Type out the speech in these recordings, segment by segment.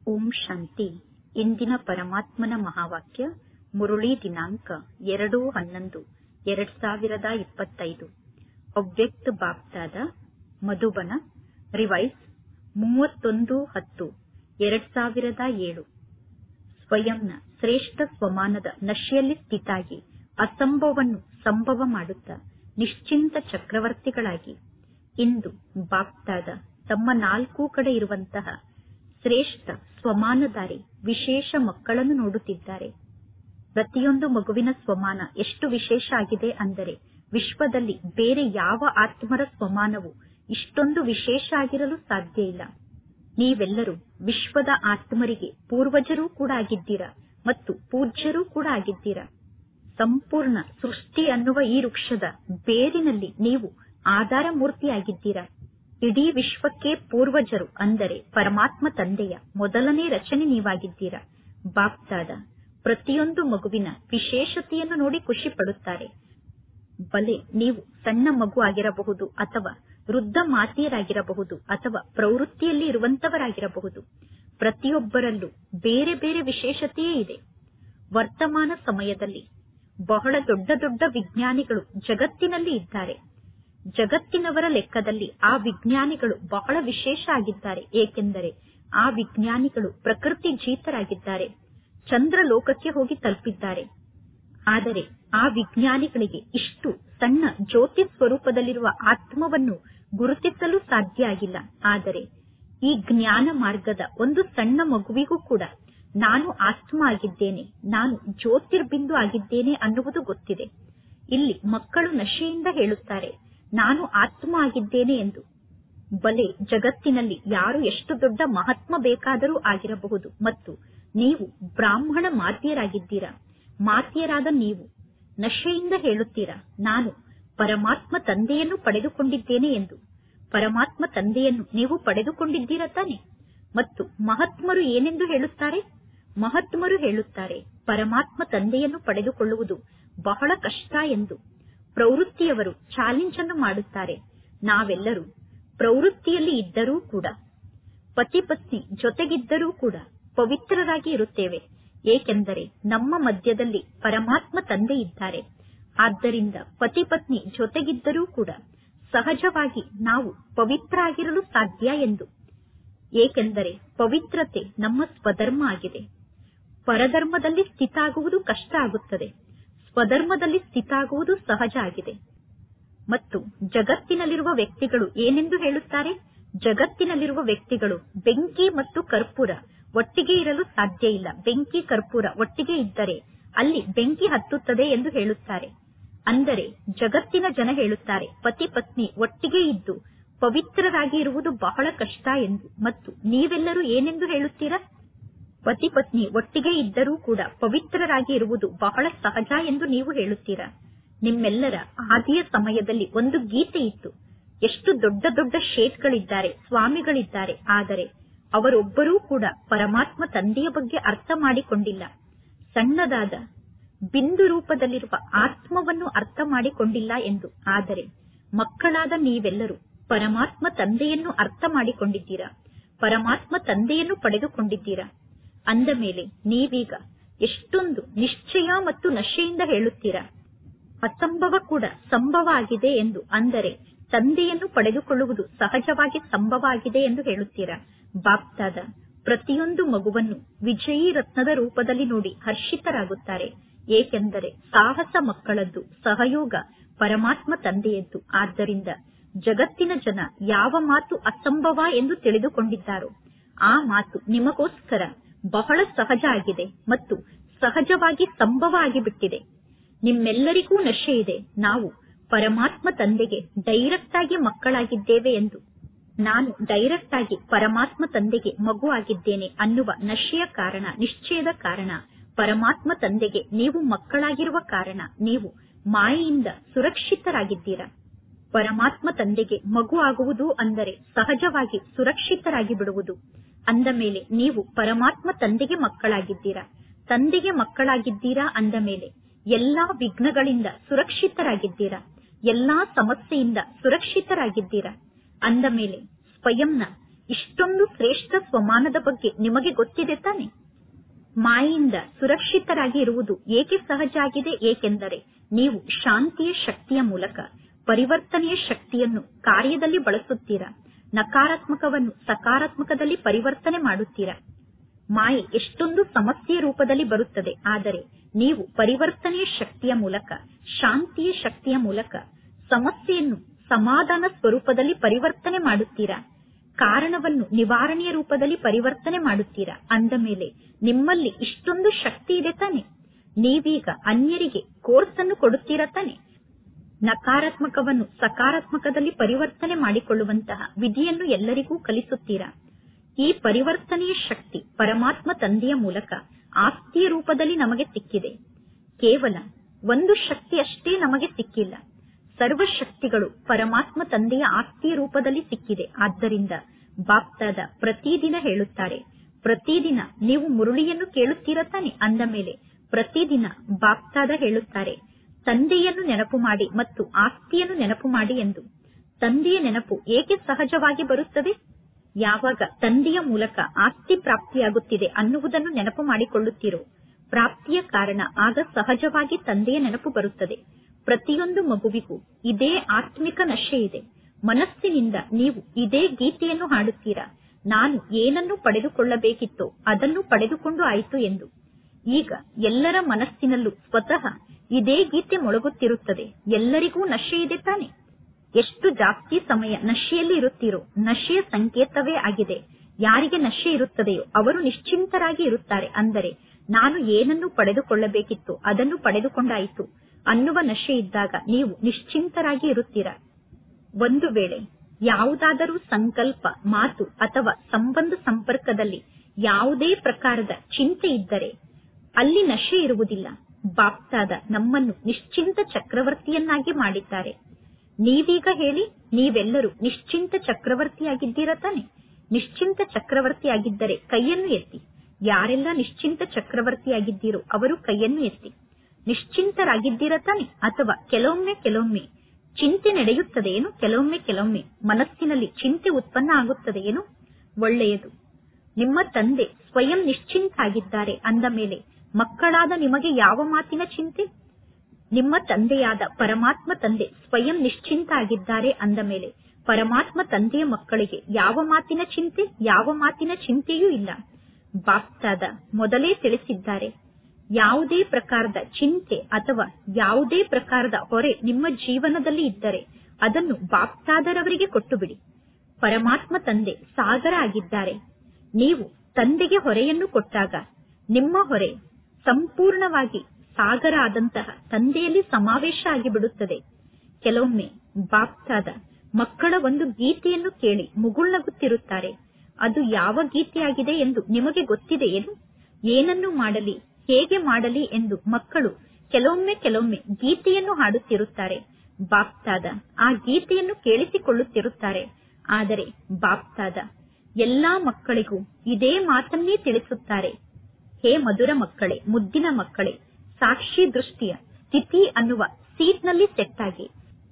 ಓಂ ಶಾಂತಿ. ಇಂದಿನ ಪರಮಾತ್ಮನ ಮಹಾವಾಕ್ಯ ಮುರುಳಿ ದಿನಾಂಕ 2/11/2025. ಅವ್ಯಕ್ತ ಬಾಪ್ದಾದ ಮಧುಬನ. ರಿವೈಸ್ 31/10/2007. ಸ್ವಯಂನ ಶ್ರೇಷ್ಠ ಸ್ವಮಾನದ ನಶೆಯಲ್ಲಿ ಸ್ಥಿತಾಗಿ ಅಸಂಭವವನ್ನು ಸಂಭವ ಮಾಡುತ್ತಾ ನಿಶ್ಚಿಂತ ಚಕ್ರವರ್ತಿಗಳಾಗಿ ಇಂದು ಬಾಪ್ದಾದ ತಮ್ಮ 4 ಕಡೆ ಇರುವಂತಹ ಶ್ರೇಷ್ಠ ಸ್ವಮಾನಧಾರಿ ವಿಶೇಷ ಮಕ್ಕಳನ್ನು ನೋಡುತ್ತಿದ್ದಾರೆ. ಪ್ರತಿಯೊಂದು ಮಗುವಿನ ಸ್ವಮಾನ ಎಷ್ಟು ವಿಶೇಷ ಆಗಿದೆ ಅಂದರೆ ವಿಶ್ವದಲ್ಲಿ ಬೇರೆ ಯಾವ ಆತ್ಮರ ಸ್ವಮಾನವು ಇಷ್ಟೊಂದು ವಿಶೇಷ ಆಗಿರಲು ಸಾಧ್ಯ ಇಲ್ಲ. ನೀವೆಲ್ಲರೂ ವಿಶ್ವದ ಆತ್ಮರಿಗೆ ಪೂರ್ವಜರೂ ಕೂಡ ಆಗಿದ್ದೀರಾ ಮತ್ತು ಪೂಜ್ಯರೂ ಕೂಡ ಆಗಿದ್ದೀರಾ. ಸಂಪೂರ್ಣ ಸೃಷ್ಟಿ ಅನ್ನುವ ಈ ವೃಕ್ಷದ ಬೇರಿನಲ್ಲಿ ನೀವು ಆಧಾರ ಮೂರ್ತಿಯಾಗಿದ್ದೀರಾ. ಇಡೀ ವಿಶ್ವಕ್ಕೆ ಪೂರ್ವಜರು ಅಂದರೆ ಪರಮಾತ್ಮ ತಂದೆಯ ಮೊದಲನೇ ರಚನೆ ನೀವಾಗಿದ್ದೀರಾ. ಬಾಪ್ದಾದ ಪ್ರತಿಯೊಂದು ಮಗುವಿನ ವಿಶೇಷತೆಯನ್ನು ನೋಡಿ ಖುಷಿ ಪಡುತ್ತಾರೆ. ಬಲೆ ನೀವು ಸಣ್ಣ ಮಗು ಆಗಿರಬಹುದು ಅಥವಾ ವೃದ್ಧ ಮಾತೆಯರಾಗಿರಬಹುದು ಅಥವಾ ಪ್ರವೃತ್ತಿಯಲ್ಲಿ ಇರುವಂತವರಾಗಿರಬಹುದು. ಪ್ರತಿಯೊಬ್ಬರಲ್ಲೂ ಬೇರೆ ಬೇರೆ ವಿಶೇಷತೆಯೇ ಇದೆ. ವರ್ತಮಾನ ಸಮಯದಲ್ಲಿ ಬಹಳ ದೊಡ್ಡ ದೊಡ್ಡ ವಿಜ್ಞಾನಿಗಳು ಜಗತ್ತಿನಲ್ಲಿ ಇದ್ದಾರೆ. ಜಗತ್ತಿನವರ ಲೆಕ್ಕದಲ್ಲಿ ಆ ವಿಜ್ಞಾನಿಗಳು ಬಹಳ ವಿಶೇಷ ಆಗಿದ್ದಾರೆ. ಏಕೆಂದರೆ ಆ ವಿಜ್ಞಾನಿಗಳು ಪ್ರಕೃತಿ ಜೀತರಾಗಿದ್ದಾರೆ. ಚಂದ್ರ ಲೋಕಕ್ಕೆ ಹೋಗಿ ತಲುಪಿದ್ದಾರೆ. ಆದರೆ ಆ ವಿಜ್ಞಾನಿಗಳಿಗೆ ಇಷ್ಟು ಸಣ್ಣ ಜ್ಯೋತಿ ಸ್ವರೂಪದಲ್ಲಿರುವ ಆತ್ಮವನ್ನು ಗುರುತಿಸಲು ಸಾಧ್ಯ ಆಗಿಲ್ಲ. ಆದರೆ ಈ ಜ್ಞಾನ ಮಾರ್ಗದ ಒಂದು ಸಣ್ಣ ಮಗುವಿಗೂ ಕೂಡ ನಾನು ಆತ್ಮ ಆಗಿದ್ದೇನೆ, ನಾನು ಜ್ಯೋತಿರ್ಬಿಂದು ಆಗಿದ್ದೇನೆ ಅನ್ನುವುದು ಗೊತ್ತಿದೆ. ಇಲ್ಲಿ ಮಕ್ಕಳು ನಶೆಯಿಂದ ಹೇಳುತ್ತಾರೆ ನಾನು ಆತ್ಮ ಆಗಿದ್ದೇನೆ ಎಂದು. ಬಲೆ ಜಗತ್ತಿನಲ್ಲಿ ಯಾರು ಎಷ್ಟು ದೊಡ್ಡ ಮಹಾತ್ಮ ಬೇಕಾದರೂ ಆಗಿರಬಹುದು ಮತ್ತು ನೀವು ಬ್ರಾಹ್ಮಣ ಮಾತೆಯರಾಗಿದ್ದೀರಾ. ಮಾತೆಯರಾದ ನೀವು ನಶೆಯಿಂದ ಹೇಳುತ್ತೀರಾ ನಾನು ಪರಮಾತ್ಮ ತಂದೆಯನ್ನು ಪಡೆದುಕೊಂಡಿದ್ದೇನೆ ಎಂದು. ಪರಮಾತ್ಮ ತಂದೆಯನ್ನು ನೀವು ಪಡೆದುಕೊಂಡಿದ್ದೀರಾ ತಾನೆ. ಮತ್ತು ಮಹಾತ್ಮರು ಏನೆಂದು ಹೇಳುತ್ತಾರೆ? ಮಹಾತ್ಮರು ಹೇಳುತ್ತಾರೆ ಪರಮಾತ್ಮ ತಂದೆಯನ್ನು ಪಡೆದುಕೊಳ್ಳುವುದು ಬಹಳ ಕಷ್ಟ ಎಂದು. ಪ್ರವೃತ್ತಿಯವರು ಚಾಲೆಂಜ್ ಅನ್ನು ಮಾಡುತ್ತಾರೆ. ನಾವೆಲ್ಲರೂ ಪ್ರವೃತ್ತಿಯಲ್ಲಿ ಇದ್ದರೂ ಕೂಡ ಪತಿ ಪತ್ನಿ ಜೊತೆಗಿದ್ದರೂ ಕೂಡ ಪವಿತ್ರರಾಗಿ ಇರುತ್ತೇವೆ. ಏಕೆಂದರೆ ನಮ್ಮ ಮಧ್ಯದಲ್ಲಿ ಪರಮಾತ್ಮ ತಂದೆ ಇದ್ದಾರೆ. ಆದ್ದರಿಂದ ಪತಿ ಪತ್ನಿ ಜೊತೆಗಿದ್ದರೂ ಕೂಡ ಸಹಜವಾಗಿ ನಾವು ಪವಿತ್ರ ಆಗಿರಲು ಸಾಧ್ಯ ಎಂದು. ಏಕೆಂದರೆ ಪವಿತ್ರತೆ ನಮ್ಮ ಸ್ವಧರ್ಮ ಆಗಿದೆ. ಪರಧರ್ಮದಲ್ಲಿ ಸ್ಥಿತ ಆಗುವುದು ಕಷ್ಟ ಆಗುತ್ತದೆ. ಸ್ವಧರ್ಮದಲ್ಲಿ ಸ್ಥಿತ ಆಗುವುದು ಸಹಜ ಆಗಿದೆ. ಮತ್ತು ಜಗತ್ತಿನಲ್ಲಿರುವ ವ್ಯಕ್ತಿಗಳು ಏನೆಂದು ಹೇಳುತ್ತಾರೆ? ಜಗತ್ತಿನಲ್ಲಿರುವ ವ್ಯಕ್ತಿಗಳು ಬೆಂಕಿ ಮತ್ತು ಕರ್ಪೂರ ಒಟ್ಟಿಗೆ ಇರಲು ಸಾಧ್ಯ ಇಲ್ಲ. ಬೆಂಕಿ ಕರ್ಪೂರ ಒಟ್ಟಿಗೆ ಇದ್ದರೆ ಅಲ್ಲಿ ಬೆಂಕಿ ಹತ್ತುತ್ತದೆ ಎಂದು ಹೇಳುತ್ತಾರೆ. ಅಂದರೆ ಜಗತ್ತಿನ ಜನ ಹೇಳುತ್ತಾರೆ ಪತಿ ಪತ್ನಿ ಒಟ್ಟಿಗೆ ಇದ್ದು ಪವಿತ್ರರಾಗಿ ಇರುವುದು ಬಹಳ ಕಷ್ಟ ಎಂದು. ಮತ್ತು ನೀವೆಲ್ಲರೂ ಏನೆಂದು ಹೇಳುತ್ತೀರಾ? ಪತಿ ಪತ್ನಿ ಒಟ್ಟಿಗೆ ಇದ್ದರೂ ಕೂಡ ಪವಿತ್ರರಾಗಿ ಇರುವುದು ಬಹಳ ಸಹಜ ಎಂದು ನೀವು ಹೇಳುತ್ತೀರಾ. ನಿಮ್ಮೆಲ್ಲರ ಆದಿಯ ಸಮಯದಲ್ಲಿ ಒಂದು ಗೀತೆ ಇತ್ತು. ಎಷ್ಟು ದೊಡ್ಡ ದೊಡ್ಡ ಶೇಠ್ಗಳಿದ್ದಾರೆ, ಸ್ವಾಮಿಗಳಿದ್ದಾರೆ. ಆದರೆ ಅವರೊಬ್ಬರೂ ಕೂಡ ಪರಮಾತ್ಮ ತಂದೆಯ ಬಗ್ಗೆ ಅರ್ಥ ಮಾಡಿಕೊಂಡಿಲ್ಲ. ಸಣ್ಣದಾದ ಬಿಂದು ರೂಪದಲ್ಲಿರುವ ಆತ್ಮವನ್ನು ಅರ್ಥ ಮಾಡಿಕೊಂಡಿಲ್ಲ ಎಂದು. ಆದರೆ ಮಕ್ಕಳಾದ ನೀವೆಲ್ಲರೂ ಪರಮಾತ್ಮ ತಂದೆಯನ್ನು ಅರ್ಥ ಮಾಡಿಕೊಂಡಿದ್ದೀರಾ. ಪರಮಾತ್ಮ ತಂದೆಯನ್ನು ಪಡೆದುಕೊಂಡಿದ್ದೀರಾ. ಅಂದ ಮೇಲೆ ನೀವೀಗ ಎಷ್ಟೊಂದು ನಿಶ್ಚಯ ಮತ್ತು ನಶೆಯಿಂದ ಹೇಳುತ್ತೀರಾ ಅಸಂಭವ ಕೂಡ ಸಂಭವ ಆಗಿದೆ ಎಂದು. ಅಂದರೆ ತಂದೆಯನ್ನು ಪಡೆದುಕೊಳ್ಳುವುದು ಸಹಜವಾಗಿ ಸಂಭವ ಆಗಿದೆ ಎಂದು ಹೇಳುತ್ತೀರಾ. ಬಾಪ್ದಾದ ಪ್ರತಿಯೊಂದು ಮಗುವನ್ನು ವಿಜಯೀ ರತ್ನದ ರೂಪದಲ್ಲಿ ನೋಡಿ ಹರ್ಷಿತರಾಗುತ್ತಾರೆ. ಏಕೆಂದರೆ ಸಾಹಸ ಮಕ್ಕಳದ್ದು, ಸಹಯೋಗ ಪರಮಾತ್ಮ ತಂದೆಯದ್ದು. ಆದ್ದರಿಂದ ಜಗತ್ತಿನ ಜನ ಯಾವ ಮಾತು ಅಸಂಭವ ಎಂದು ತಿಳಿದುಕೊಂಡಿದ್ದಾರೋ ಆ ಮಾತು ನಿಮಗೋಸ್ಕರ ಬಹಳ ಸಹಜ ಆಗಿದೆ ಮತ್ತು ಸಹಜವಾಗಿ ಸಂಭವ ಆಗಿಬಿಟ್ಟಿದೆ. ನಿಮ್ಮೆಲ್ಲರಿಗೂ ನಶೆ ಇದೆ. ನಾವು ಪರಮಾತ್ಮ ತಂದೆಗೆ ಡೈರೆಕ್ಟ್ ಆಗಿ ಮಕ್ಕಳಾಗಿದ್ದೇವೆ ಎಂದು. ನಾನು ಡೈರೆಕ್ಟ್ ಆಗಿ ಪರಮಾತ್ಮ ತಂದೆಗೆ ಮಗು ಆಗಿದ್ದೇನೆ ಅನ್ನುವ ನಶೆಯ ಕಾರಣ, ನಿಶ್ಚಯದ ಕಾರಣ ಪರಮಾತ್ಮ ತಂದೆಗೆ ನೀವು ಮಕ್ಕಳಾಗಿರುವ ಕಾರಣ ನೀವು ಮಾಯೆಯಿಂದ ಸುರಕ್ಷಿತರಾಗಿದ್ದೀರಾ. ಪರಮಾತ್ಮ ತಂದೆಗೆ ಮಗು ಆಗುವುದು ಅಂದರೆ ಸಹಜವಾಗಿ ಸುರಕ್ಷಿತರಾಗಿ ಬಿಡುವುದು. ಅಂದ ಮೇಲೆ ನೀವು ಪರಮಾತ್ಮ ತಂದೆಗೆ ಮಕ್ಕಳಾಗಿದ್ದೀರಾ. ತಂದೆಗೆ ಮಕ್ಕಳಾಗಿದ್ದೀರಾ ಅಂದ ಮೇಲೆ ಎಲ್ಲಾ ವಿಘ್ನಗಳಿಂದ ಸುರಕ್ಷಿತರಾಗಿದ್ದೀರಾ. ಎಲ್ಲಾ ಸಮಸ್ಯೆಯಿಂದ ಸುರಕ್ಷಿತರಾಗಿದ್ದೀರಾ. ಅಂದ ಮೇಲೆ ಸ್ವಯಂನ ಇಷ್ಟೊಂದು ಶ್ರೇಷ್ಠ ಸ್ವಮಾನದ ಬಗ್ಗೆ ನಿಮಗೆ ಗೊತ್ತಿದೆ ತಾನೆ? ಮಾಯೆಯಿಂದ ಸುರಕ್ಷಿತರಾಗಿ ಇರುವುದು ಏಕೆ ಸಹಜ ಆಗಿದೆ? ಏಕೆಂದರೆ ನೀವು ಶಾಂತಿಯ ಶಕ್ತಿಯ ಮೂಲಕ ಪರಿವರ್ತನೆಯ ಶಕ್ತಿಯನ್ನು ಕಾರ್ಯದಲ್ಲಿ ಬಳಸುತ್ತೀರಾ. ನಕಾರಾತ್ಮಕವನ್ನು ಸಕಾರಾತ್ಮಕದಲ್ಲಿ ಪರಿವರ್ತನೆ ಮಾಡುತ್ತೀರಾ. ಮಾಯೆ ಎಷ್ಟೊಂದು ಸಮಸ್ಯೆಯ ರೂಪದಲ್ಲಿ ಬರುತ್ತದೆ, ಆದರೆ ನೀವು ಪರಿವರ್ತನೆಯ ಶಕ್ತಿಯ ಮೂಲಕ, ಶಾಂತಿಯ ಶಕ್ತಿಯ ಮೂಲಕ ಸಮಸ್ಯೆಯನ್ನು ಸಮಾಧಾನ ಸ್ವರೂಪದಲ್ಲಿ ಪರಿವರ್ತನೆ ಮಾಡುತ್ತೀರಾ. ಕಾರಣವನ್ನು ನಿವಾರಣೆಯ ರೂಪದಲ್ಲಿ ಪರಿವರ್ತನೆ ಮಾಡುತ್ತೀರಾ. ಅಂದ ಮೇಲೆ ನಿಮ್ಮಲ್ಲಿ ಇಷ್ಟೊಂದು ಶಕ್ತಿ ಇದೆ ತಾನೆ? ನೀವೀಗ ಅನ್ಯರಿಗೆ ಕೋರ್ಸ್ ಅನ್ನು ಕೊಡುತ್ತೀರಾ ತಾನೆ? ನಕಾರಾತ್ಮಕವನ್ನು ಸಕಾರಾತ್ಮಕದಲ್ಲಿ ಪರಿವರ್ತನೆ ಮಾಡಿಕೊಳ್ಳುವಂತಹ ವಿಧಿಯನ್ನು ಎಲ್ಲರಿಗೂ ಕಲಿಸುತ್ತೀರಾ. ಈ ಪರಿವರ್ತನೆಯ ಶಕ್ತಿ ಪರಮಾತ್ಮ ತಂದೆಯ ಮೂಲಕ ಆಸ್ತಿಯ ರೂಪದಲ್ಲಿ ನಮಗೆ ಸಿಕ್ಕಿದೆ. ಕೇವಲ ಒಂದು ಶಕ್ತಿ ಅಷ್ಟೇ ನಮಗೆ ಸಿಕ್ಕಿಲ್ಲ, ಸರ್ವ ಶಕ್ತಿಗಳು ಪರಮಾತ್ಮ ತಂದೆಯ ಆಸ್ತಿಯ ರೂಪದಲ್ಲಿ ಸಿಕ್ಕಿದೆ. ಆದ್ದರಿಂದ ಬಾಪ್ದಾದ ಪ್ರತಿದಿನ ಹೇಳುತ್ತಾರೆ, ಪ್ರತಿದಿನ ನೀವು ಮುರುಳಿಯನ್ನು ಕೇಳುತ್ತೀರಾ ತಾನೆ? ಅಂದ ಮೇಲೆ ಪ್ರತಿದಿನ ಬಾಪ್ದಾದ ಹೇಳುತ್ತಾರೆ, ತಂದೆಯನ್ನು ನೆನಪು ಮಾಡಿ ಮತ್ತು ಆಸ್ತಿಯನ್ನು ನೆನಪು ಮಾಡಿ ಎಂದು. ತಂದೆಯ ನೆನಪು ಏಕೆ ಸಹಜವಾಗಿ ಬರುತ್ತದೆ? ಯಾವಾಗ ತಂದೆಯ ಮೂಲಕ ಆಸ್ತಿ ಪ್ರಾಪ್ತಿಯಾಗುತ್ತಿದೆ ಅನ್ನುವುದನ್ನು ನೆನಪು ಮಾಡಿಕೊಳ್ಳುತ್ತೀರೋ, ಪ್ರಾಪ್ತಿಯ ಕಾರಣ ಆಗ ಸಹಜವಾಗಿ ತಂದೆಯ ನೆನಪು ಬರುತ್ತದೆ. ಪ್ರತಿಯೊಂದು ಮಗುವಿಗೂ ಇದೇ ಆತ್ಮಿಕ ನಶೆ ಇದೆ. ಮನಸ್ಸಿನಿಂದ ನೀವು ಇದೇ ಗೀತೆಯನ್ನು ಹಾಡುತ್ತೀರಾ, ನಾನು ಏನನ್ನು ಪಡೆದುಕೊಳ್ಳಬೇಕಿತ್ತೋ ಅದನ್ನು ಪಡೆದುಕೊಂಡು ಆಯಿತು ಎಂದು. ಈಗ ಎಲ್ಲರ ಮನಸ್ಸಿನಲ್ಲೂ ಸ್ವತಃ ಇದೇ ಗೀತೆ ಮೊಳಗುತ್ತಿರುತ್ತದೆ. ಎಲ್ಲರಿಗೂ ನಶೆ ಇದೆ ತಾನೆ? ಎಷ್ಟು ಜಾಸ್ತಿ ಸಮಯ ನಶೆಯಲ್ಲಿ ಇರುತ್ತೀರೋ ನಶೆಯ ಸಂಕೇತವೇ ಆಗಿದೆ. ಯಾರಿಗೆ ನಶೆ ಇರುತ್ತದೆಯೋ ಅವರು ನಿಶ್ಚಿಂತರಾಗಿ ಇರುತ್ತಾರೆ. ಅಂದರೆ ನಾನು ಏನನ್ನು ಪಡೆದುಕೊಳ್ಳಬೇಕಿತ್ತೋ ಅದನ್ನು ಪಡೆದುಕೊಂಡಾಯಿತು ಅನ್ನುವ ನಶೆ ಇದ್ದಾಗ ನೀವು ನಿಶ್ಚಿಂತರಾಗಿ ಇರುತ್ತೀರಾ. ಒಂದು ವೇಳೆ ಯಾವುದಾದರೂ ಸಂಕಲ್ಪ, ಮಾತು ಅಥವಾ ಸಂಬಂಧ ಸಂಪರ್ಕದಲ್ಲಿ ಯಾವುದೇ ಪ್ರಕಾರದ ಚಿಂತೆ ಇದ್ದರೆ ಅಲ್ಲಿ ನಶೆ ಇರುವುದಿಲ್ಲ. ಬಾಪ್ದಾದ ನಮ್ಮನ್ನು ನಿಶ್ಚಿಂತ ಚಕ್ರವರ್ತಿಯನ್ನಾಗಿ ಮಾಡಿದ್ದಾರೆ. ನೀವೀಗ ಹೇಳಿ, ನೀವೆಲ್ಲರೂ ನಿಶ್ಚಿಂತ ಚಕ್ರವರ್ತಿಯಾಗಿದ್ದೀರಾ ತಾನೆ? ನಿಶ್ಚಿಂತ ಚಕ್ರವರ್ತಿಯಾಗಿದ್ದರೆ ಕೈಯನ್ನು ಎತ್ತಿ. ಯಾರೆಲ್ಲ ನಿಶ್ಚಿಂತ ಚಕ್ರವರ್ತಿಯಾಗಿದ್ದೀರೋ ಅವರು ಕೈಯನ್ನು ಎತ್ತಿ. ನಿಶ್ಚಿಂತರಾಗಿದ್ದೀರಾ ತಾನೆ? ಅಥವಾ ಕೆಲವೊಮ್ಮೆ ಚಿಂತೆ ನಡೆಯುತ್ತದೆಯೇನು? ಕೆಲವೊಮ್ಮೆ ಮನಸ್ಸಿನಲ್ಲಿ ಚಿಂತೆ ಉತ್ಪನ್ನ ಆಗುತ್ತದೆಯೇನು? ಒಳ್ಳೆಯದು. ನಿಮ್ಮ ತಂದೆ ಸ್ವಯಂ ನಿಶ್ಚಿಂತ ಆಗಿದ್ದಾರೆ ಅಂದ ಮೇಲೆ ಮಕ್ಕಳಾದ ನಿಮಗೆ ಯಾವ ಮಾತಿನ ಚಿಂತೆ? ನಿಮ್ಮ ತಂದೆಯಾದ ಪರಮಾತ್ಮ ತಂದೆ ಸ್ವಯಂ ನಿಶ್ಚಿಂತ ಆಗಿದ್ದಾರೆ ಅಂದ ಮೇಲೆ ಪರಮಾತ್ಮ ತಂದೆಯ ಮಕ್ಕಳಿಗೆ ಯಾವ ಮಾತಿನ ಚಿಂತೆ? ಯಾವ ಮಾತಿನ ಚಿಂತೆಯೂ ಇಲ್ಲ. ಬಾಪ್ದಾದ ಮೊದಲೇ ತಿಳಿಸಿದ್ದಾರೆ, ಯಾವುದೇ ಪ್ರಕಾರದ ಚಿಂತೆ ಅಥವಾ ಯಾವುದೇ ಪ್ರಕಾರದ ಹೊರೆ ನಿಮ್ಮ ಜೀವನದಲ್ಲಿ ಇದ್ದರೆ ಅದನ್ನು ಬಾಪ್ದಾದರವರಿಗೆ ಕೊಟ್ಟು ಬಿಡಿ. ಪರಮಾತ್ಮ ತಂದೆ ಸಾಗರ ಆಗಿದ್ದಾರೆ. ನೀವು ತಂದೆಗೆ ಹೊರೆಯನ್ನು ಕೊಟ್ಟಾಗ ನಿಮ್ಮ ಹೊರೆ ಸಂಪೂರ್ಣವಾಗಿ ಸಾಗರ ಆದಂತಹ ತಂದೆಯಲ್ಲಿ ಸಮಾವೇಶ ಆಗಿಬಿಡುತ್ತದೆ. ಕೆಲವೊಮ್ಮೆ ಬಾಪ್ದಾದ ಮಕ್ಕಳ ಒಂದು ಗೀತೆಯನ್ನು ಕೇಳಿ ಮುಗುಳ್ನಗುತ್ತಿರುತ್ತಾರೆ. ಅದು ಯಾವ ಗೀತೆಯಾಗಿದೆ ಎಂದು ನಿಮಗೆ ಗೊತ್ತಿದೆಯೇನು? ಏನನ್ನು ಮಾಡಲಿ, ಹೇಗೆ ಮಾಡಲಿ ಎಂದು ಮಕ್ಕಳು ಕೆಲವೊಮ್ಮೆ ಗೀತೆಯನ್ನು ಹಾಡುತ್ತಿರುತ್ತಾರೆ. ಬಾಪ್ದಾದ ಆ ಗೀತೆಯನ್ನು ಕೇಳಿಸಿಕೊಳ್ಳುತ್ತಿರುತ್ತಾರೆ. ಆದರೆ ಬಾಪ್ದಾದ ಎಲ್ಲಾ ಮಕ್ಕಳಿಗೂ ಇದೇ ಮಾತನ್ನೇ ತಿಳಿಸುತ್ತಾರೆ. ಹೇ ಮಧುರ ಮಕ್ಕಳೇ, ಮುದ್ದಿನ ಮಕ್ಕಳೇ, ಸಾಕ್ಷಿ ದೃಷ್ಟಿಯ ಸ್ಥಿತಿ ಅನ್ನುವ ಸೀಟ್ನಲ್ಲಿ ಸೆಟ್ ಆಗಿ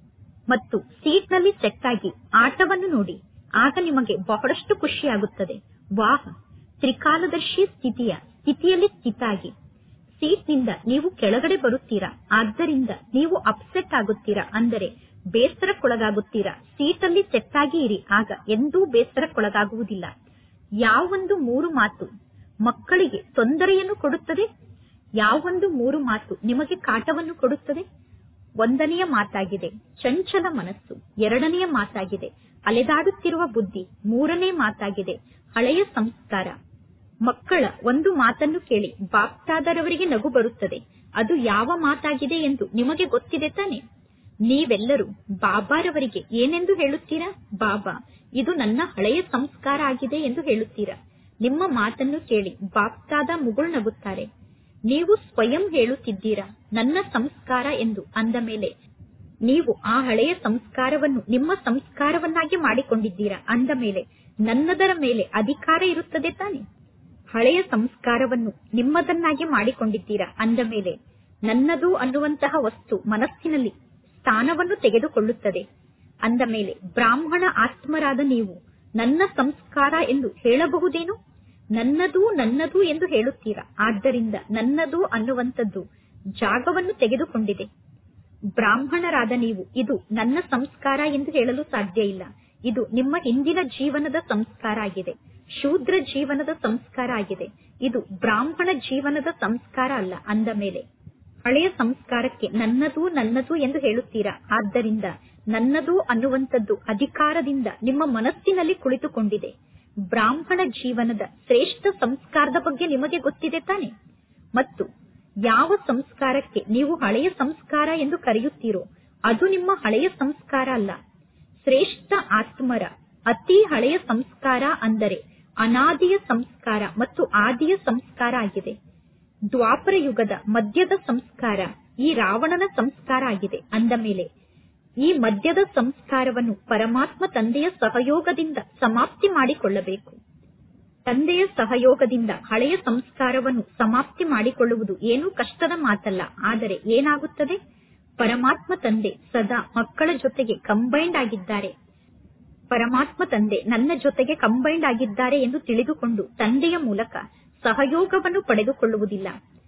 ಮತ್ತು ಸೀಟ್ನಲ್ಲಿ ಸೆಟ್ ಆಗಿ ಆಟವನ್ನು ನೋಡಿ. ಆಗ ನಿಮಗೆ ಬಹಳಷ್ಟು ಖುಷಿಯಾಗುತ್ತದೆ. ವಾಹ್, ತ್ರಿಕಾಲದರ್ಶಿ ಸ್ಥಿತಿಯಲ್ಲಿ ಸ್ಥಿತಾಗಿ ಸೀಟ್ನಿಂದ ನೀವು ಕೆಳಗಡೆ ಬರುತ್ತೀರಾ. ಆದ್ದರಿಂದ ನೀವು ಅಪ್ಸೆಟ್ ಆಗುತ್ತೀರಾ, ಅಂದರೆ ಬೇಸರಕ್ಕೊಳಗಾಗುತ್ತೀರಾ. ಸೀಟಲ್ಲಿ ಸೆಟ್ ಆಗಿ ಇರಿ, ಆಗ ಎಂದೂ ಬೇಸರಕ್ಕೊಳಗಾಗುವುದಿಲ್ಲ. ಯಾವೊಂದು 3 ಮಾತು ಮಕ್ಕಳಿಗೆ ತೊಂದರೆಯನ್ನು ಕೊಡುತ್ತದೆ? ಯಾವೊಂದು 3 ಮಾತು ನಿಮಗೆ ಕಾಟವನ್ನು ಕೊಡುತ್ತದೆ? 1ನೆಯ ಮಾತಾಗಿದೆ ಚಂಚಲ ಮನಸ್ಸು, 2ನೆಯ ಮಾತಾಗಿದೆ ಅಲೆದಾಡುತ್ತಿರುವ ಬುದ್ಧಿ, 3ನೇ ಮಾತಾಗಿದೆ ಹಳೆಯ ಸಂಸ್ಕಾರ. ಮಕ್ಕಳ ಒಂದು ಮಾತನ್ನು ಕೇಳಿ ಬಾಪ್ದಾದರವರಿಗೆ ನಗು ಬರುತ್ತದೆ. ಅದು ಯಾವ ಮಾತಾಗಿದೆ ಎಂದು ನಿಮಗೆ ಗೊತ್ತಿದೆ ತಾನೆ? ನೀವೆಲ್ಲರೂ ಬಾಬಾರವರಿಗೆ ಏನೆಂದು ಹೇಳುತ್ತೀರಾ? ಬಾಬಾ, ಇದು ನನ್ನ ಹಳೆಯ ಸಂಸ್ಕಾರ ಆಗಿದೆ ಎಂದು ಹೇಳುತ್ತೀರಾ. ನಿಮ್ಮ ಮಾತನ್ನು ಕೇಳಿ ಬಾಪ್ದಾದ ಮುಗುಳ್ನಗುತ್ತಾರೆ. ನೀವು ಸ್ವಯಂ ಹೇಳುತ್ತಿದ್ದೀರಾ ನನ್ನ ಸಂಸ್ಕಾರ ಎಂದು. ಅಂದ ಮೇಲೆ ನೀವು ಆ ಹಳೆಯ ಸಂಸ್ಕಾರವನ್ನು ನಿಮ್ಮ ಸಂಸ್ಕಾರವನ್ನಾಗಿ ಮಾಡಿಕೊಂಡಿದ್ದೀರಾ. ಅಂದ ಮೇಲೆ ನನ್ನದರ ಮೇಲೆ ಅಧಿಕಾರ ಇರುತ್ತದೆ ತಾನೆ? ಹಳೆಯ ಸಂಸ್ಕಾರವನ್ನು ನಿಮ್ಮದನ್ನಾಗಿ ಮಾಡಿಕೊಂಡಿದ್ದೀರಾ. ಅಂದ ಮೇಲೆ ನನ್ನದು ಅನ್ನುವಂತಹ ವಸ್ತು ಮನಸ್ಸಿನಲ್ಲಿ ಸ್ಥಾನವನ್ನು ತೆಗೆದುಕೊಳ್ಳುತ್ತದೆ. ಅಂದ ಮೇಲೆ ಬ್ರಾಹ್ಮಣ ಆತ್ಮರಾದ ನೀವು ನನ್ನ ಸಂಸ್ಕಾರ ಎಂದು ಹೇಳಬಹುದೇನು? ನನ್ನದು ನನ್ನದು ಎಂದು ಹೇಳುತ್ತೀರಾ. ಆದ್ದರಿಂದ ನನ್ನದು ಅನ್ನುವಂಥದ್ದು ಜಾಗವನ್ನು ತೆಗೆದುಕೊಂಡಿದೆ. ಬ್ರಾಹ್ಮಣರಾದ ನೀವು ಇದು ನನ್ನ ಸಂಸ್ಕಾರ ಎಂದು ಹೇಳಲು ಸಾಧ್ಯ ಇಲ್ಲ. ಇದು ನಿಮ್ಮ ಹಿಂದಿನ ಜೀವನದ ಸಂಸ್ಕಾರ ಆಗಿದೆ. ಶೂದ್ರ ಜೀವನದ ಸಂಸ್ಕಾರ ಆಗಿದೆ. ಇದು ಬ್ರಾಹ್ಮಣ ಜೀವನದ ಸಂಸ್ಕಾರ ಅಲ್ಲ. ಅಂದ ಮೇಲೆ ಹಳೆಯ ಸಂಸ್ಕಾರಕ್ಕೆ ನನ್ನದು ನನ್ನದು ಎಂದು ಹೇಳುತ್ತೀರಾ. ಆದ್ದರಿಂದ ನನ್ನದು ಅನ್ನುವಂಥದ್ದು ಅಧಿಕಾರದಿಂದ ನಿಮ್ಮ ಮನಸ್ಸಿನಲ್ಲಿ ಕುಳಿತುಕೊಂಡಿದೆ. ಬ್ರಾಹ್ಮಣ ಜೀವನದ ಶ್ರೇಷ್ಠ ಸಂಸ್ಕಾರದ ಬಗ್ಗೆ ನಿಮಗೆ ಗೊತ್ತಿದೆ ತಾನೆ. ಮತ್ತು ಯಾವ ಸಂಸ್ಕಾರಕ್ಕೆ ನೀವು ಹಳೆಯ ಸಂಸ್ಕಾರ ಎಂದು ಕರೆಯುತ್ತೀರೋ ಅದು ನಿಮ್ಮ ಹಳೆಯ ಸಂಸ್ಕಾರ ಅಲ್ಲ. ಶ್ರೇಷ್ಠ ಆತ್ಮರ ಅತಿ ಹಳೆಯ ಸಂಸ್ಕಾರ ಅಂದರೆ ಅನಾದಿಯ ಸಂಸ್ಕಾರ ಮತ್ತು ಆದಿಯ ಸಂಸ್ಕಾರ ಆಗಿದೆ. ದ್ವಾಪರ ಯುಗದ ಮಧ್ಯದ ಸಂಸ್ಕಾರ ಈ ರಾವಣನ ಸಂಸ್ಕಾರ ಆಗಿದೆ. ಅಂದ ಮೇಲೆ ಈ ಮಧ್ಯದ ಸಂಸ್ಕಾರವನ್ನು ಪರಮಾತ್ಮ ತಂದೆಯ ಸಹಯೋಗದಿಂದ ಸಮಾಪ್ತಿ ಮಾಡಿಕೊಳ್ಳಬೇಕು. ತಂದೆಯ ಸಹಯೋಗದಿಂದ ಹಳೆಯ ಸಂಸ್ಕಾರವನ್ನು ಸಮಾಪ್ತಿ ಮಾಡಿಕೊಳ್ಳುವುದು ಏನೂ ಕಷ್ಟದ ಮಾತಲ್ಲ. ಆದರೆ ಏನಾಗುತ್ತದೆ? ಪರಮಾತ್ಮ ತಂದೆ ಸದಾ ಮಕ್ಕಳ ಜೊತೆಗೆ ಕಂಬೈಂಡ್ ಆಗಿದ್ದಾರೆ. ಪರಮಾತ್ಮ ತಂದೆ ನನ್ನ ಜೊತೆಗೆ ಕಂಬೈಂಡ್ ಆಗಿದ್ದಾರೆ ಎಂದು ತಿಳಿದುಕೊಂಡು ತಂದೆಯ ಮೂಲಕ ಸಹಯೋಗವನ್ನು ಪಡೆದುಕೊಳ್ಳುವುದಿಲ್ಲ.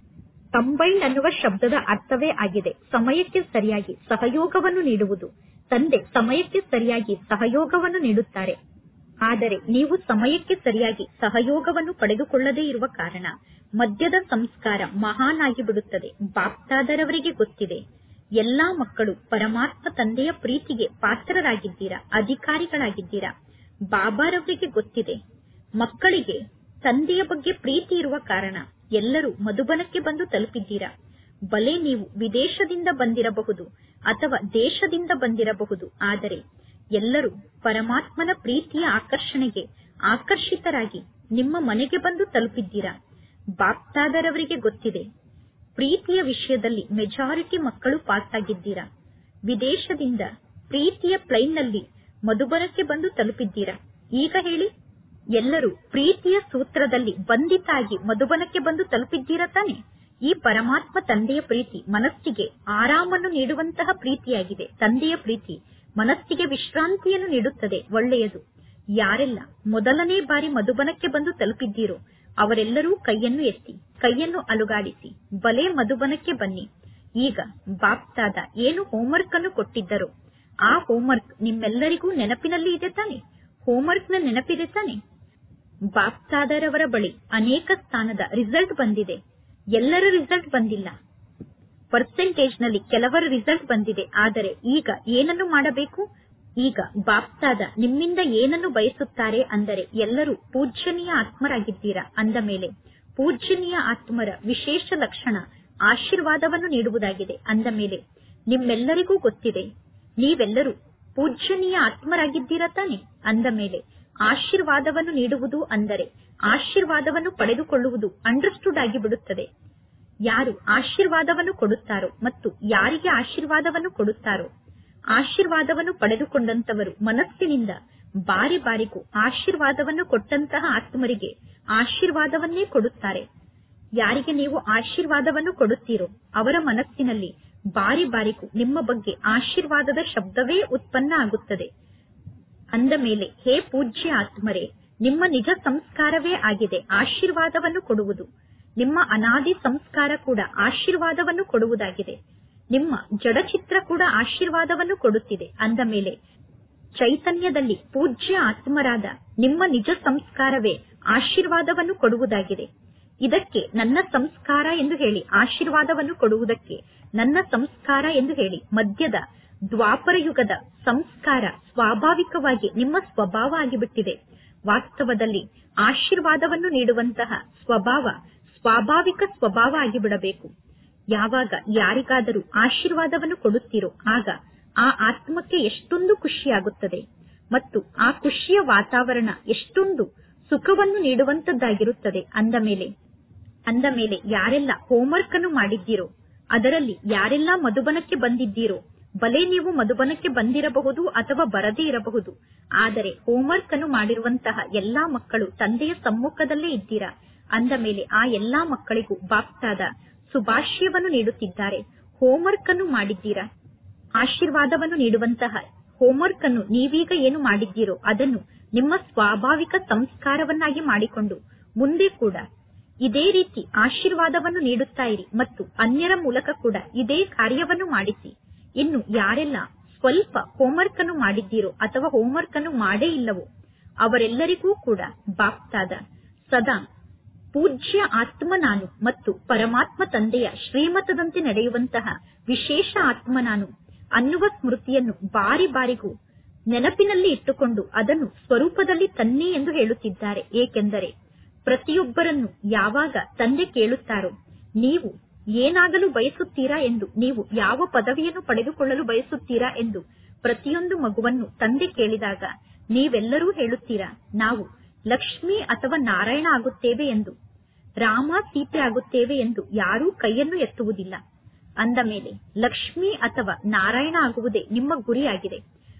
ಕಂಬೈಂಡ್ ಅನ್ನುವ ಶಬ್ದದ ಅರ್ಥವೇ ಆಗಿದೆ ಸಮಯಕ್ಕೆ ಸರಿಯಾಗಿ ಸಹಯೋಗವನ್ನು ನೀಡುವುದು. ತಂದೆ ಸಮಯಕ್ಕೆ ಸರಿಯಾಗಿ ಸಹಯೋಗವನ್ನು ನೀಡುತ್ತಾರೆ. ಆದರೆ ನೀವು ಸಮಯಕ್ಕೆ ಸರಿಯಾಗಿ ಸಹಯೋಗವನ್ನು ಪಡೆದುಕೊಳ್ಳದೇ ಇರುವ ಕಾರಣ ಮಧ್ಯದ ಸಂಸ್ಕಾರ ಮಹಾನ್ ಆಗಿ ಬಿಡುತ್ತದೆ. ಬಾಪ್ತಾದರವರಿಗೆ ಗೊತ್ತಿದೆ ಎಲ್ಲಾ ಮಕ್ಕಳು ಪರಮಾತ್ಮ ತಂದೆಯ ಪ್ರೀತಿಗೆ ಪಾತ್ರರಾಗಿದ್ದೀರಾ, ಅಧಿಕಾರಿಗಳಾಗಿದ್ದೀರಾ. ಬಾಬಾರವರಿಗೆ ಗೊತ್ತಿದೆ ಮಕ್ಕಳಿಗೆ ತಂದೆಯ ಬಗ್ಗೆ ಪ್ರೀತಿ ಇರುವ ಕಾರಣ ಎಲ್ಲರೂ ಮಧುಬನಕ್ಕೆ ಬಂದು ತಲುಪಿದ್ದೀರಾ. ಬಲೆ ನೀವು ವಿದೇಶದಿಂದ ಬಂದಿರಬಹುದು ಅಥವಾ ದೇಶದಿಂದ ಬಂದಿರಬಹುದು. ಆದರೆ ಎಲ್ಲರೂ ಪರಮಾತ್ಮನ ಪ್ರೀತಿಯ ಆಕರ್ಷಣೆಗೆ ಆಕರ್ಷಿತರಾಗಿ ನಿಮ್ಮ ಮನೆಗೆ ಬಂದು ತಲುಪಿದ್ದೀರಾ. ಬಾಪ್ತಾದರವರಿಗೆ ಗೊತ್ತಿದೆ ಪ್ರೀತಿಯ ವಿಷಯದಲ್ಲಿ ಮೆಜಾರಿಟಿ ಮಕ್ಕಳು ಪಾಸ್ ಆಗಿದ್ದೀರಾ. ವಿದೇಶದಿಂದ ಪ್ರೀತಿಯ ಪ್ಲೈನ್ನಲ್ಲಿ ಮಧುಬನಕ್ಕೆ ಬಂದು ತಲುಪಿದ್ದೀರಾ. ಈಗ ಹೇಳಿ, ಎಲ್ಲರೂ ಪ್ರೀತಿಯ ಸೂತ್ರದಲ್ಲಿ ಬಂಧಿತಾಗಿ ಮಧುಬನಕ್ಕೆ ಬಂದು ತಲುಪಿದ್ದೀರಾ ತಾನೆ. ಈ ಪರಮಾತ್ಮ ತಂದೆಯ ಪ್ರೀತಿ ಮನಸ್ಸಿಗೆ ಆರಾಮನ್ನು ನೀಡುವಂತಹ ಪ್ರೀತಿಯಾಗಿದೆ. ತಂದೆಯ ಪ್ರೀತಿ ಮನಸ್ಸಿಗೆ ವಿಶ್ರಾಂತಿಯನ್ನು ನೀಡುತ್ತದೆ. ಒಳ್ಳೆಯದು. ಯಾರೆಲ್ಲ ಮೊದಲನೇ ಬಾರಿ ಮಧುಬನಕ್ಕೆ ಬಂದು ತಲುಪಿದ್ದೀರೋ ಅವರೆಲ್ಲರೂ ಕೈಯನ್ನು ಎತ್ತಿ, ಕೈಯನ್ನು ಅಲುಗಾಡಿಸಿ, ಬಲೆ ಮಧುಬನಕ್ಕೆ ಬನ್ನಿ. ಈಗ ಬಾಪ್ತಾದ ಏನು ಹೋಂವರ್ಕ್ ಅನ್ನು ಕೊಟ್ಟಿದ್ದರೋ ಆ ಹೋಂವರ್ಕ್ ನಿಮ್ಮೆಲ್ಲರಿಗೂ ನೆನಪಿನಲ್ಲಿ ಇದೆ ತಾನೆ. ಹೋಂವರ್ಕ್ ನ ನೆನಪಿದೆ ತಾನೆ. ಬಾಪ್ತಾದರವರ ಬಳಿ ಅನೇಕ ಸ್ಥಾನದ ರಿಸಲ್ಟ್ ಬಂದಿದೆ. ಎಲ್ಲರ ರಿಸಲ್ಟ್ ಬಂದಿಲ್ಲ. ಪರ್ಸೆಂಟೇಜ್ ನಲ್ಲಿ ಕೆಲವರ ರಿಸಲ್ಟ್ ಬಂದಿದೆ. ಆದರೆ ಈಗ ಏನನ್ನು ಮಾಡಬೇಕು? ಈಗ ಬಾಪ್ತಾದ ನಿಮ್ಮಿಂದ ಏನನ್ನು ಬಯಸುತ್ತಾರೆ ಅಂದರೆ ಎಲ್ಲರೂ ಪೂಜ್ಯನೀಯ ಆತ್ಮರಾಗಿದ್ದೀರಾ. ಅಂದ ಮೇಲೆ ಪೂಜ್ಯನೀಯ ಆತ್ಮರ ವಿಶೇಷ ಲಕ್ಷಣ ಆಶೀರ್ವಾದವನ್ನು ನೀಡುವುದಾಗಿದೆ. ಅಂದ ಮೇಲೆ ನಿಮ್ಮೆಲ್ಲರಿಗೂ ಗೊತ್ತಿದೆ ನೀವೆಲ್ಲರೂ ಪೂಜ್ಯನೀಯ ಆತ್ಮರಾಗಿದ್ದೀರಾ ತಾನೆ. ಅಂದ ಮೇಲೆ ಆಶೀರ್ವಾದವನ್ನು ನೀಡುವುದು ಅಂದರೆ ಆಶೀರ್ವಾದವನ್ನು ಪಡೆದುಕೊಳ್ಳುವುದು ಅಂಡರ್ಸ್ಟುಡ್ ಆಗಿ ಬಿಡುತ್ತದೆ. ಯಾರು ಆಶೀರ್ವಾದವನ್ನು ಕೊಡುತ್ತಾರೋ ಮತ್ತು ಯಾರಿಗೆ ಆಶೀರ್ವಾದವನ್ನು ಕೊಡುತ್ತಾರೋ ಆಶೀರ್ವಾದವನ್ನು ಪಡೆದುಕೊಂಡಂತವರು ಮನಸ್ಸಿನಿಂದ ಬಾರಿ ಬಾರಿಗೂ ಆಶೀರ್ವಾದವನ್ನು ಕೊಟ್ಟಂತಹ ಆತ್ಮರಿಗೆ ಆಶೀರ್ವಾದವನ್ನೇ ಕೊಡುತ್ತಾರೆ. ಯಾರಿಗೆ ನೀವು ಆಶೀರ್ವಾದವನ್ನು ಕೊಡುತ್ತೀರೋ ಅವರ ಮನಸ್ಸಿನಲ್ಲಿ ಬಾರಿ ಬಾರಿಗೂ ನಿಮ್ಮ ಬಗ್ಗೆ ಆಶೀರ್ವಾದದ ಶಬ್ದವೇ ಉತ್ಪನ್ನ ಆಗುತ್ತದೆ. ಅಂದ ಮೇಲೆ ಹೇ ಪೂಜ್ಯ ಆತ್ಮರೇ, ನಿಮ್ಮ ನಿಜ ಸಂಸ್ಕಾರವೇ ಆಗಿದೆ ಆಶೀರ್ವಾದವನ್ನು ಕೊಡುವುದು. ನಿಮ್ಮ ಅನಾದಿ ಸಂಸ್ಕಾರ ಕೂಡ ಆಶೀರ್ವಾದವನ್ನು ಕೊಡುವುದಾಗಿದೆ. ನಿಮ್ಮ ಜಡಚಿತ್ರ ಕೂಡ ಆಶೀರ್ವಾದವನ್ನು ಕೊಡುತ್ತಿದೆ. ಅಂದ ಮೇಲೆ ಚೈತನ್ಯದಲ್ಲಿ ಪೂಜ್ಯ ಆತ್ಮರಾದ ನಿಮ್ಮ ನಿಜ ಸಂಸ್ಕಾರವೇ ಆಶೀರ್ವಾದವನ್ನು ಕೊಡುವುದಾಗಿದೆ. ಇದಕ್ಕೆ ನನ್ನ ಸಂಸ್ಕಾರ ಎಂದು ಹೇಳಿ. ಆಶೀರ್ವಾದವನ್ನು ಕೊಡುವುದಕ್ಕೆ ನನ್ನ ಸಂಸ್ಕಾರ ಎಂದು ಹೇಳಿ. ಮಧ್ಯದ ದ್ವಾಪರ ಯುಗದ ಸಂಸ್ಕಾರ ಸ್ವಾಭಾವಿಕವಾಗಿ ನಿಮ್ಮ ಸ್ವಭಾವ ಆಗಿಬಿಟ್ಟಿದೆ. ವಾಸ್ತವದಲ್ಲಿ ಆಶೀರ್ವಾದವನ್ನು ನೀಡುವಂತಹ ಸ್ವಭಾವ ಸ್ವಾಭಾವಿಕ ಸ್ವಭಾವ ಆಗಿಬಿಡಬೇಕು. ಯಾವಾಗ ಯಾರಿಗಾದರೂ ಆಶೀರ್ವಾದವನ್ನು ಕೊಡುತ್ತೀರೋ ಆಗ ಆ ಆತ್ಮಕ್ಕೆ ಎಷ್ಟೊಂದು ಖುಷಿಯಾಗುತ್ತದೆ ಮತ್ತು ಆ ಖುಷಿಯ ವಾತಾವರಣ ಎಷ್ಟೊಂದು ಸುಖವನ್ನು ನೀಡುವಂತದ್ದಾಗಿರುತ್ತದೆ. ಅಂದ ಮೇಲೆ ಯಾರೆಲ್ಲ ಹೋಂವರ್ಕ್ ಅನ್ನು ಮಾಡಿದ್ದೀರೋ, ಅದರಲ್ಲಿ ಯಾರೆಲ್ಲ ಮಧುಬನಕ್ಕೆ ಬಂದಿದ್ದೀರೋ, ಬಲೆ ನೀವು ಮಧುಬನಕ್ಕೆ ಬಂದಿರಬಹುದು ಅಥವಾ ಬರದೇ ಇರಬಹುದು, ಆದರೆ ಹೋಂವರ್ಕ್ ಅನ್ನು ಮಾಡಿರುವಂತಹ ಎಲ್ಲಾ ಮಕ್ಕಳು ತಂದೆಯ ಸಮ್ಮುಖದಲ್ಲೇ ಇದ್ದೀರಾ. ಅಂದ ಮೇಲೆ ಆ ಎಲ್ಲಾ ಮಕ್ಕಳಿಗೂ ಬಾಪ್ತಾದ ಶುಭಾಶಯವನ್ನು ನೀಡುತ್ತಿದ್ದಾರೆ. ಹೋಂವರ್ಕ್ ಅನ್ನು ಮಾಡಿದ್ದೀರಾ. ಆಶೀರ್ವಾದವನ್ನು ನೀಡುವಂತಹ ಹೋಂವರ್ಕ್ ಅನ್ನು ನೀವೀಗ ಏನು ಮಾಡಿದ್ದೀರೋ ಅದನ್ನು ನಿಮ್ಮ ಸ್ವಾಭಾವಿಕ ಸಂಸ್ಕಾರವನ್ನಾಗಿ ಮಾಡಿಕೊಂಡು ಮುಂದೆ ಕೂಡ ಇದೇ ರೀತಿ ಆಶೀರ್ವಾದವನ್ನು ನೀಡುತ್ತಾ ಇರಿ ಮತ್ತು ಅನ್ಯರ ಮೂಲಕ ಕೂಡ ಇದೇ ಕಾರ್ಯವನ್ನು ಮಾಡಿಸಿ. ಇನ್ನು ಯಾರೆಲ್ಲ ಸ್ವಲ್ಪ ಹೋಮ್ವರ್ಕ್ ಅನ್ನು ಮಾಡಿದ್ದೀರೋ ಅಥವಾ ಹೋಮ್ವರ್ಕ್ ಅನ್ನು ಮಾಡೇ ಇಲ್ಲವೋ ಅವರೆಲ್ಲರಿಗೂ ಕೂಡ ಬಾಪ್ತಾದ ಸದಾ ಪೂಜ್ಯ ಆತ್ಮ ನಾನು ಮತ್ತು ಪರಮಾತ್ಮ ತಂದೆಯ ಶ್ರೀಮತದಂತೆ ನಡೆಯುವಂತಹ ವಿಶೇಷ ಆತ್ಮ ನಾನು ಅನ್ನುವ ಸ್ಮೃತಿಯನ್ನು ಬಾರಿ ಬಾರಿಗೂ ನೆನಪಿನಲ್ಲಿ ಇಟ್ಟುಕೊಂಡು ಅದನ್ನು ಸ್ವರೂಪದಲ್ಲಿ ತನ್ನಿ ಎಂದು ಹೇಳುತ್ತಿದ್ದಾರೆ. ಏಕೆಂದರೆ ಪ್ರತಿಯೊಬ್ಬರನ್ನು ಯಾವಾಗ ತಂದೆ ಕೇಳುತ್ತಾರೋ ನೀವು ಏನಾಗಲು ಬಯಸುತ್ತೀರಾ ಎಂದು, ನೀವು ಯಾವ ಪದವಿಯನ್ನು ಪಡೆದುಕೊಳ್ಳಲು ಬಯಸುತ್ತೀರಾ ಎಂದು ಪ್ರತಿಯೊಂದು ಮಗುವನ್ನು ತಂದೆ ಕೇಳಿದಾಗ ನೀವೆಲ್ಲರೂ ಹೇಳುತ್ತೀರಾ, ನಾವು ಲಕ್ಷ್ಮಿ ಅಥವಾ ನಾರಾಯಣ ಆಗುತ್ತೇವೆ ಎಂದು. ರಾಮ ಸೀತೆ ಆಗುತ್ತೇವೆ ಎಂದು ಯಾರೂ ಕೈಯನ್ನು ಎತ್ತುವುದಿಲ್ಲ. ಅಂದ ಮೇಲೆ ಲಕ್ಷ್ಮಿ ಅಥವಾ ನಾರಾಯಣ ಆಗುವುದೇ ನಿಮ್ಮ ಗುರಿಯಾಗಿದೆ.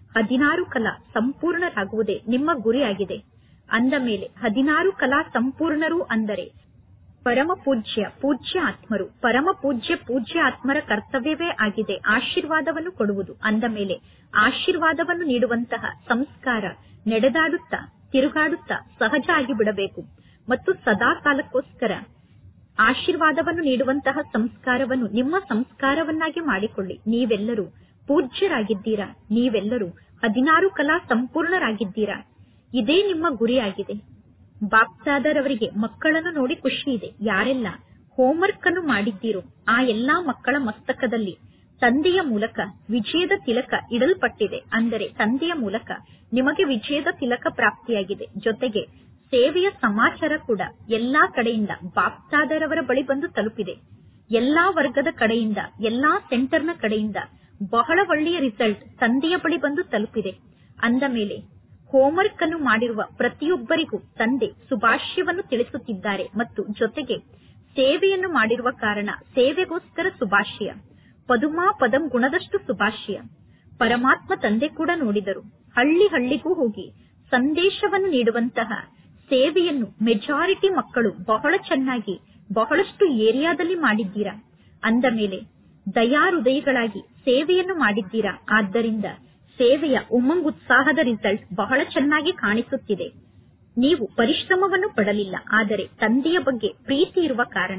16 ಕಲಾ ಸಂಪೂರ್ಣರಾಗುವುದೇ ನಿಮ್ಮ ಗುರಿಯಾಗಿದೆ. ಅಂದ ಮೇಲೆ 16 ಕಲಾ ಸಂಪೂರ್ಣರು ಅಂದರೆ ಪರಮ ಪೂಜ್ಯ ಆತ್ಮರು. ಪರಮ ಪೂಜ್ಯ ಆತ್ಮರ ಕರ್ತವ್ಯವೇ ಆಗಿದೆ ಆಶೀರ್ವಾದವನ್ನು ಕೊಡುವುದು. ಅಂದ ಮೇಲೆ ಆಶೀರ್ವಾದವನ್ನು ನೀಡುವಂತಹ ಸಂಸ್ಕಾರ ನಡೆದಾಡುತ್ತಾ ತಿರುಗಾಡುತ್ತಾ ಸಹಜ ಆಗಿ ಬಿಡಬೇಕು ಮತ್ತು ಸದಾ ಕಾಲಕ್ಕೋಸ್ಕರ ಆಶೀರ್ವಾದವನ್ನು ನೀಡುವಂತಹ ಸಂಸ್ಕಾರವನ್ನು ನಿಮ್ಮ ಸಂಸ್ಕಾರವನ್ನಾಗಿ ಮಾಡಿಕೊಳ್ಳಿ. ನೀವೆಲ್ಲರೂ ಪೂಜ್ಯರಾಗಿದ್ದೀರಾ. ನೀವೆಲ್ಲರೂ 16 ಕಲಾ ಸಂಪೂರ್ಣರಾಗಿದ್ದೀರಾ. ಇದೇ ನಿಮ್ಮ ಗುರಿಯಾಗಿದೆ. ಬಾಪ್ದಾದರವರಿಗೆ ಮಕ್ಕಳನ್ನು ನೋಡಿ ಖುಷಿ ಇದೆ. ಯಾರೆಲ್ಲ ಹೋಮ್ವರ್ಕ್ ಅನ್ನು ಮಾಡಿದ್ದೀರೋ ಆ ಎಲ್ಲಾ ಮಕ್ಕಳ ಮಸ್ತಕದಲ್ಲಿ ತಂದೆಯ ಮೂಲಕ ವಿಜಯದ ತಿಲಕ ಇಡಲ್ಪಟ್ಟಿದೆ. ಅಂದರೆ ತಂದೆಯ ಮೂಲಕ ನಿಮಗೆ ವಿಜಯದ ತಿಲಕ ಪ್ರಾಪ್ತಿಯಾಗಿದೆ. ಜೊತೆಗೆ ಸೇವೆಯ ಸಮಾಚಾರ ಕೂಡ ಎಲ್ಲಾ ಕಡೆಯಿಂದ ಬಾಪ್ದಾದರವರ ಬಳಿ ಬಂದು ತಲುಪಿದೆ. ಎಲ್ಲಾ ವರ್ಗದ ಕಡೆಯಿಂದ, ಎಲ್ಲಾ ಸೆಂಟರ್ನ ಕಡೆಯಿಂದ ಬಹಳ ಒಳ್ಳೆಯ ರಿಸಲ್ಟ್ ತಂದೆಯ ಬಳಿ ಬಂದು ತಲುಪಿದೆ. ಅಂದ ಮೇಲೆ ಹೋಮ್ವರ್ಕ್ ಅನ್ನು ಮಾಡಿರುವ ಪ್ರತಿಯೊಬ್ಬರಿಗೂ ತಂದೆ ಶುಭಾಶಯವನ್ನು ತಿಳಿಸುತ್ತಿದ್ದಾರೆ ಮತ್ತು ಜೊತೆಗೆ ಸೇವೆಯನ್ನು ಮಾಡಿರುವ ಕಾರಣ ಸೇವೆಗೋಸ್ಕರ ಶುಭಾಶಯ. ಪದುಮಾ ಪದಂ ಗುಣದಷ್ಟು ಶುಭಾಶಯ. ಪರಮಾತ್ಮ ತಂದೆ ಕೂಡ ನೋಡಿದರು. ಹಳ್ಳಿ ಹಳ್ಳಿಗೂ ಹೋಗಿ ಸಂದೇಶವನ್ನು ನೀಡುವಂತಹ ಸೇವೆಯನ್ನು ಮೆಜಾರಿಟಿ ಮಕ್ಕಳು ಬಹಳ ಚೆನ್ನಾಗಿ ಬಹಳಷ್ಟು ಏರಿಯಾದಲ್ಲಿ ಮಾಡಿದ್ದೀರಾ. ಅಂದ ಮೇಲೆ ದಯಾ ಹೃದಯಗಳಾಗಿ ಸೇವೆಯನ್ನು ಮಾಡಿದ್ದೀರಾ. ಆದ್ದರಿಂದ ಸೇವೆಯ ಉಮಂಗ್ ಉತ್ಸಾಹದ ರಿಸಲ್ಟ್ ಬಹಳ ಚೆನ್ನಾಗಿ ಕಾಣಿಸುತ್ತಿದೆ. ನೀವು ಪರಿಶ್ರಮವನ್ನು ಪಡಲಿಲ್ಲ, ಆದರೆ ತಂದೆಯ ಬಗ್ಗೆ ಪ್ರೀತಿ ಇರುವ ಕಾರಣ,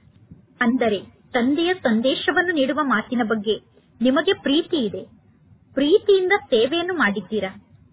ಅಂದರೆ ತಂದೆಯ ಸಂದೇಶವನ್ನು ನೀಡುವ ಮಾತಿನ ಬಗ್ಗೆ ನಿಮಗೆ ಪ್ರೀತಿ ಇದೆ. ಪ್ರೀತಿಯಿಂದ ಸೇವೆಯನ್ನು ಮಾಡಿದ್ದೀರಾ.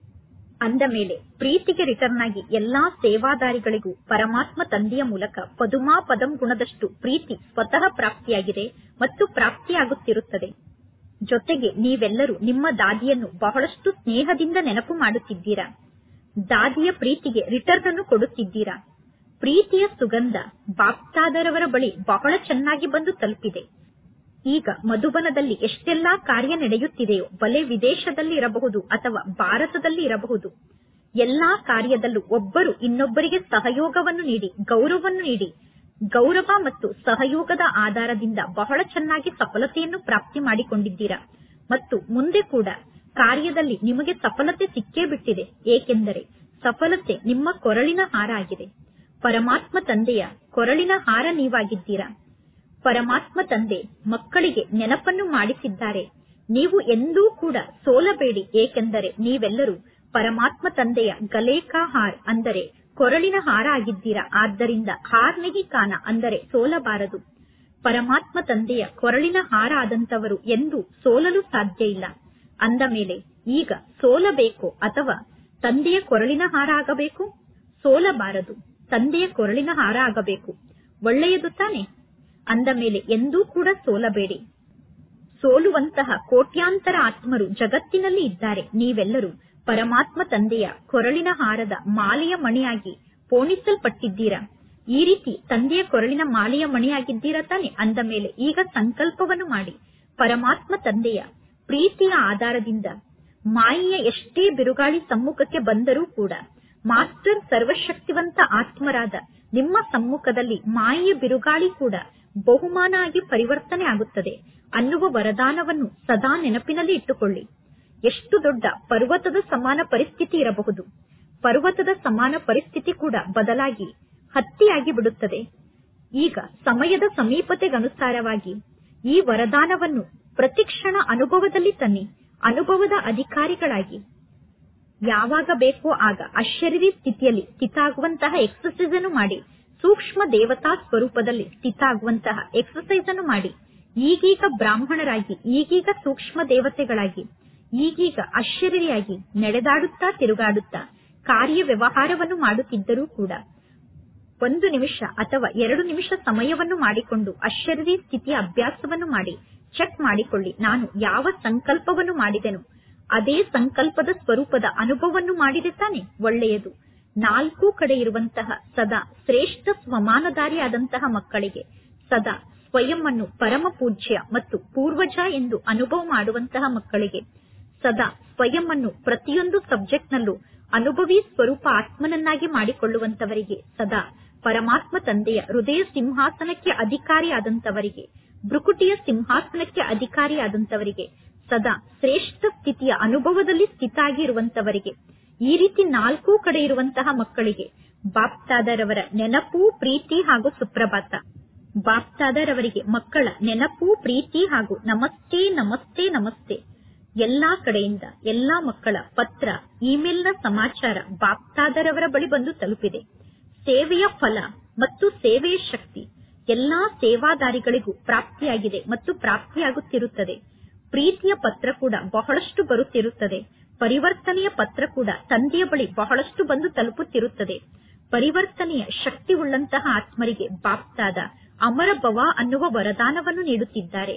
ಅಂದ ಮೇಲೆ ಪ್ರೀತಿಗೆ ರಿಟರ್ನ್ ಆಗಿ ಎಲ್ಲಾ ಸೇವಾದಾರಿಗಳಿಗೂ ಪರಮಾತ್ಮ ತಂದೆಯ ಮೂಲಕ ಪದುಮಾ ಪದಂ ಗುಣದಷ್ಟು ಪ್ರೀತಿ ಸ್ವತಃ ಪ್ರಾಪ್ತಿಯಾಗಿದೆ ಮತ್ತು ಪ್ರಾಪ್ತಿಯಾಗುತ್ತಿರುತ್ತದೆ. ಜೊತೆಗೆ ನೀವೆಲ್ಲರೂ ನಿಮ್ಮ ದಾದಿಯನ್ನು ಬಹಳಷ್ಟು ಸ್ನೇಹದಿಂದ ನೆನಪು ಮಾಡುತ್ತಿದ್ದೀರಾ. ದಾದಿಯ ಪ್ರೀತಿಗೆ ರಿಟರ್ನ್ ಅನ್ನು ಕೊಡುತ್ತಿದ್ದೀರಾ. ಪ್ರೀತಿಯ ಸುಗಂಧ ಬಾಪ್ದಾದರವರ ಬಳಿ ಬಹಳ ಚೆನ್ನಾಗಿ ಬಂದು ತಲುಪಿದೆ. ಈಗ ಮಧುಬನದಲ್ಲಿ ಎಷ್ಟೆಲ್ಲಾ ಕಾರ್ಯ ನಡೆಯುತ್ತಿದೆಯೋ, ಬಲೆ ವಿದೇಶದಲ್ಲಿ ಇರಬಹುದು ಅಥವಾ ಭಾರತದಲ್ಲಿ ಇರಬಹುದು, ಎಲ್ಲಾ ಕಾರ್ಯದಲ್ಲೂ ಒಬ್ಬರು ಇನ್ನೊಬ್ಬರಿಗೆ ಸಹಯೋಗವನ್ನು ನೀಡಿ, ಗೌರವವನ್ನು ನೀಡಿ, ಗೌರವ ಮತ್ತು ಸಹಯೋಗದ ಆಧಾರದಿಂದ ಬಹಳ ಚೆನ್ನಾಗಿ ಸಫಲತೆಯನ್ನು ಪ್ರಾಪ್ತಿ ಮಾಡಿಕೊಂಡಿದ್ದೀರಾ. ಮತ್ತು ಮುಂದೆ ಕೂಡ ಕಾರ್ಯದಲ್ಲಿ ನಿಮಗೆ ಸಫಲತೆ ಸಿಕ್ಕೇ ಬಿಟ್ಟಿದೆ. ಏಕೆಂದರೆ ಸಫಲತೆ ನಿಮ್ಮ ಕೊರಳಿನ ಹಾರ ಆಗಿದೆ. ಪರಮಾತ್ಮ ತಂದೆಯ ಕೊರಳಿನ ಹಾರ ನೀವಾಗಿದ್ದೀರಾ. ಪರಮಾತ್ಮ ತಂದೆ ಮಕ್ಕಳಿಗೆ ನೆನಪನ್ನು ಮಾಡಿಸಿದ್ದಾರೆ, ನೀವು ಎಂದೂ ಕೂಡ ಸೋಲಬೇಡಿ. ಏಕೆಂದರೆ ನೀವೆಲ್ಲರೂ ಪರಮಾತ್ಮ ತಂದೆಯ ಗಲೇಕಾ ಹಾರ್ ಅಂದರೆ ಕೊರಳಿನ ಹಾರ ಆಗಿದ್ದೀರಾ. ಆದ್ದರಿಂದ ಹಾರ್ ನಹಿ ಕಾನ ಅಂದರೆ ಸೋಲಬಾರದು. ಪರಮಾತ್ಮ ತಂದೆಯ ಕೊರಳಿನ ಹಾರ ಆದಂತವರು ಎಂದೂ ಸೋಲಲು ಸಾಧ್ಯ ಇಲ್ಲ. ಅಂದ ಮೇಲೆ ಈಗ ಸೋಲಬೇಕು ಅಥವಾ ತಂದೆಯ ಕೊರಳಿನ ಹಾರ ಆಗಬೇಕು? ಸೋಲಬಾರದು, ತಂದೆಯ ಕೊರಳಿನ ಹಾರ ಆಗಬೇಕು. ಒಳ್ಳೆಯದು ತಾನೆ? ಅಂದ ಮೇಲೆ ಎಂದೂ ಕೂಡ ಸೋಲಬೇಡಿ. ಸೋಲುವಂತಹ ಕೋಟ್ಯಾಂತರ ಆತ್ಮರು ಜಗತ್ತಿನಲ್ಲಿ ಇದ್ದಾರೆ. ನೀವೆಲ್ಲರೂ ಪರಮಾತ್ಮ ತಂದೆಯ ಕೊರಳಿನ ಹಾರದ ಮಾಲೆಯ ಮಣಿಯಾಗಿ ಪೋಣಿಸಲ್ಪಟ್ಟಿದ್ದೀರಾ. ಈ ರೀತಿ ತಂದೆಯ ಕೊರಳಿನ ಮಾಲೆಯ ಮಣಿಯಾಗಿದ್ದೀರಾ ತಾನೆ? ಅಂದ ಮೇಲೆ ಈಗ ಸಂಕಲ್ಪವನ್ನು ಮಾಡಿ, ಪರಮಾತ್ಮ ತಂದೆಯ ಪ್ರೀತಿಯ ಆಧಾರದಿಂದ ಮಾಯೆಯ ಎಷ್ಟೇ ಬಿರುಗಾಳಿ ಸಮ್ಮುಖಕ್ಕೆ ಬಂದರೂ ಕೂಡ ಮಾಸ್ಟರ್ ಸರ್ವಶಕ್ತಿವಂತ ಆತ್ಮರಾದ ನಿಮ್ಮ ಸಮ್ಮುಖದಲ್ಲಿ ಮಾಯೆಯ ಬಿರುಗಾಳಿ ಕೂಡ ಬಹುಮಾನ ಆಗಿ ಪರಿವರ್ತನೆ ಆಗುತ್ತದೆ ಅನ್ನುವ ವರದಾನವನ್ನು ಸದಾ ನೆನಪಿನಲ್ಲಿ ಇಟ್ಟುಕೊಳ್ಳಿ. ಎಷ್ಟು ದೊಡ್ಡ ಪರ್ವತದ ಸಮಾನ ಪರಿಸ್ಥಿತಿ ಇರಬಹುದು, ಪರ್ವತದ ಸಮಾನ ಪರಿಸ್ಥಿತಿ ಕೂಡ ಬದಲಾಗಿ ಹತ್ತಿಯಾಗಿ ಬಿಡುತ್ತದೆ. ಈಗ ಸಮಯದ ಸಮೀಪತೆಗನುಸಾರವಾಗಿ ಈ ವರದಾನವನ್ನು ಪ್ರತಿಕ್ಷಣ ಅನುಭವದಲ್ಲಿ ತನ್ನಿ. ಅನುಭವದ ಅಧಿಕಾರಿಗಳಾಗಿ ಯಾವಾಗ ಬೇಕೋ ಆಗ ಅಶರೀರಿ ಸ್ಥಿತಿಯಲ್ಲಿ ಸ್ಥಿತ ಆಗುವಂತಹ ಎಕ್ಸರ್ಸೈಸ್ ಅನ್ನು ಮಾಡಿ, ಸೂಕ್ಷ್ಮ ದೇವತಾ ಸ್ವರೂಪದಲ್ಲಿ ಸ್ಥಿತ ಆಗುವಂತಹ ಎಕ್ಸರ್ಸೈಸ್ ಅನ್ನು ಮಾಡಿ. ಈಗೀಗ ಬ್ರಾಹ್ಮಣರಾಗಿ, ಈಗೀಗ ಸೂಕ್ಷ್ಮ ದೇವತೆಗಳಾಗಿ, ಈಗೀಗ ಅಶರೀರಿಯಾಗಿ ನಡೆದಾಡುತ್ತಾ ತಿರುಗಾಡುತ್ತಾ ಕಾರ್ಯ ವ್ಯವಹಾರವನ್ನು ಮಾಡುತ್ತಿದ್ದರೂ ಕೂಡ 1 ನಿಮಿಷ ಅಥವಾ 2 ನಿಮಿಷ ಸಮಯವನ್ನು ಮಾಡಿಕೊಂಡು ಅಶರೀರಿ ಸ್ಥಿತಿಯ ಅಭ್ಯಾಸವನ್ನು ಮಾಡಿ ಚೆಕ್ ಮಾಡಿಕೊಳ್ಳಿ. ನಾನು ಯಾವ ಸಂಕಲ್ಪವನ್ನು ಮಾಡಿದೆನೋ ಅದೇ ಸಂಕಲ್ಪದ ಸ್ವರೂಪದ ಅನುಭವವನ್ನು ಮಾಡಿದೆ ತಾನೆ. ಒಳ್ಳೆಯದು. 4 ಕಡೆ ಇರುವಂತಹ ಸದಾ ಶ್ರೇಷ್ಠ ಸ್ವಮಾನಧಾರಿಯಾದಂತಹ ಮಕ್ಕಳಿಗೆ ಸದಾ ಸ್ವಯಂ ಅನ್ನು ಪರಮ ಪೂಜ್ಯ ಮತ್ತು ಪೂರ್ವಜ ಎಂದು ಅನುಭವ ಮಾಡುವಂತಹ ಮಕ್ಕಳಿಗೆ ಸದಾ ಸ್ವಯಂ ಅನ್ನು ಪ್ರತಿಯೊಂದು ಸಬ್ಜೆಕ್ಟ್ ನಲ್ಲೂ ಅನುಭವಿ ಸ್ವರೂಪ ಆತ್ಮನನ್ನಾಗಿ ಮಾಡಿಕೊಳ್ಳುವಂತವರಿಗೆ, ಸದಾ ಪರಮಾತ್ಮ ತಂದೆಯ ಹೃದಯ ಸಿಂಹಾಸನಕ್ಕೆ ಅಧಿಕಾರಿಯಾದಂತವರಿಗೆ, ಭ್ರುಕುಟಿಯ ಸಿಂಹಾಸನಕ್ಕೆ ಅಧಿಕಾರಿಯಾದಂತವರಿಗೆ, ಸದಾ ಶ್ರೇಷ್ಠ ಸ್ಥಿತಿಯ ಅನುಭವದಲ್ಲಿ ಸ್ಥಿತ ಆಗಿರುವಂತವರಿಗೆ, ಈ ರೀತಿ 4 ಕಡೆ ಇರುವಂತಹ ಮಕ್ಕಳಿಗೆ ಬಾಪ್ತಾದರವರ ನೆನಪು, ಪ್ರೀತಿ ಹಾಗೂ ಸುಪ್ರಭಾತ. ಬಾಪ್ತಾದರವರಿಗೆ ಮಕ್ಕಳ ನೆನಪು, ಪ್ರೀತಿ ಹಾಗೂ ನಮಸ್ತೆ ನಮಸ್ತೆ ನಮಸ್ತೆ. ಎಲ್ಲಾ ಕಡೆಯಿಂದ ಎಲ್ಲಾ ಮಕ್ಕಳ ಪತ್ರ, ಇಮೇಲ್ನ ಸಮಾಚಾರ ಬಾಪ್ತಾದರವರ ಬಳಿ ಬಂದು ತಲುಪಿದೆ. ಸೇವೆಯ ಫಲ ಮತ್ತು ಸೇವೆಯ ಶಕ್ತಿ ಎಲ್ಲಾ ಸೇವಾದಾರಿಗಳಿಗೂ ಪ್ರಾಪ್ತಿಯಾಗಿದೆ ಮತ್ತು ಪ್ರಾಪ್ತಿಯಾಗುತ್ತಿರುತ್ತದೆ. ಪ್ರೀತಿಯ ಪತ್ರ ಕೂಡ ಬಹಳಷ್ಟು ಬರುತ್ತಿರುತ್ತದೆ. ಪರಿವರ್ತನೆಯ ಪತ್ರ ಕೂಡ ತಂದೆಯ ಬಳಿ ಬಹಳಷ್ಟು ಬಂದು ತಲುಪುತ್ತಿರುತ್ತದೆ. ಪರಿವರ್ತನೆಯ ಶಕ್ತಿ ಉಳ್ಳಂತಹ ಆತ್ಮರಿಗೆ ಬಾಪ್ತಾದ ಅಮರ ಭವ ಅನ್ನುವ ವರದಾನವನ್ನು ನೀಡುತ್ತಿದ್ದಾರೆ.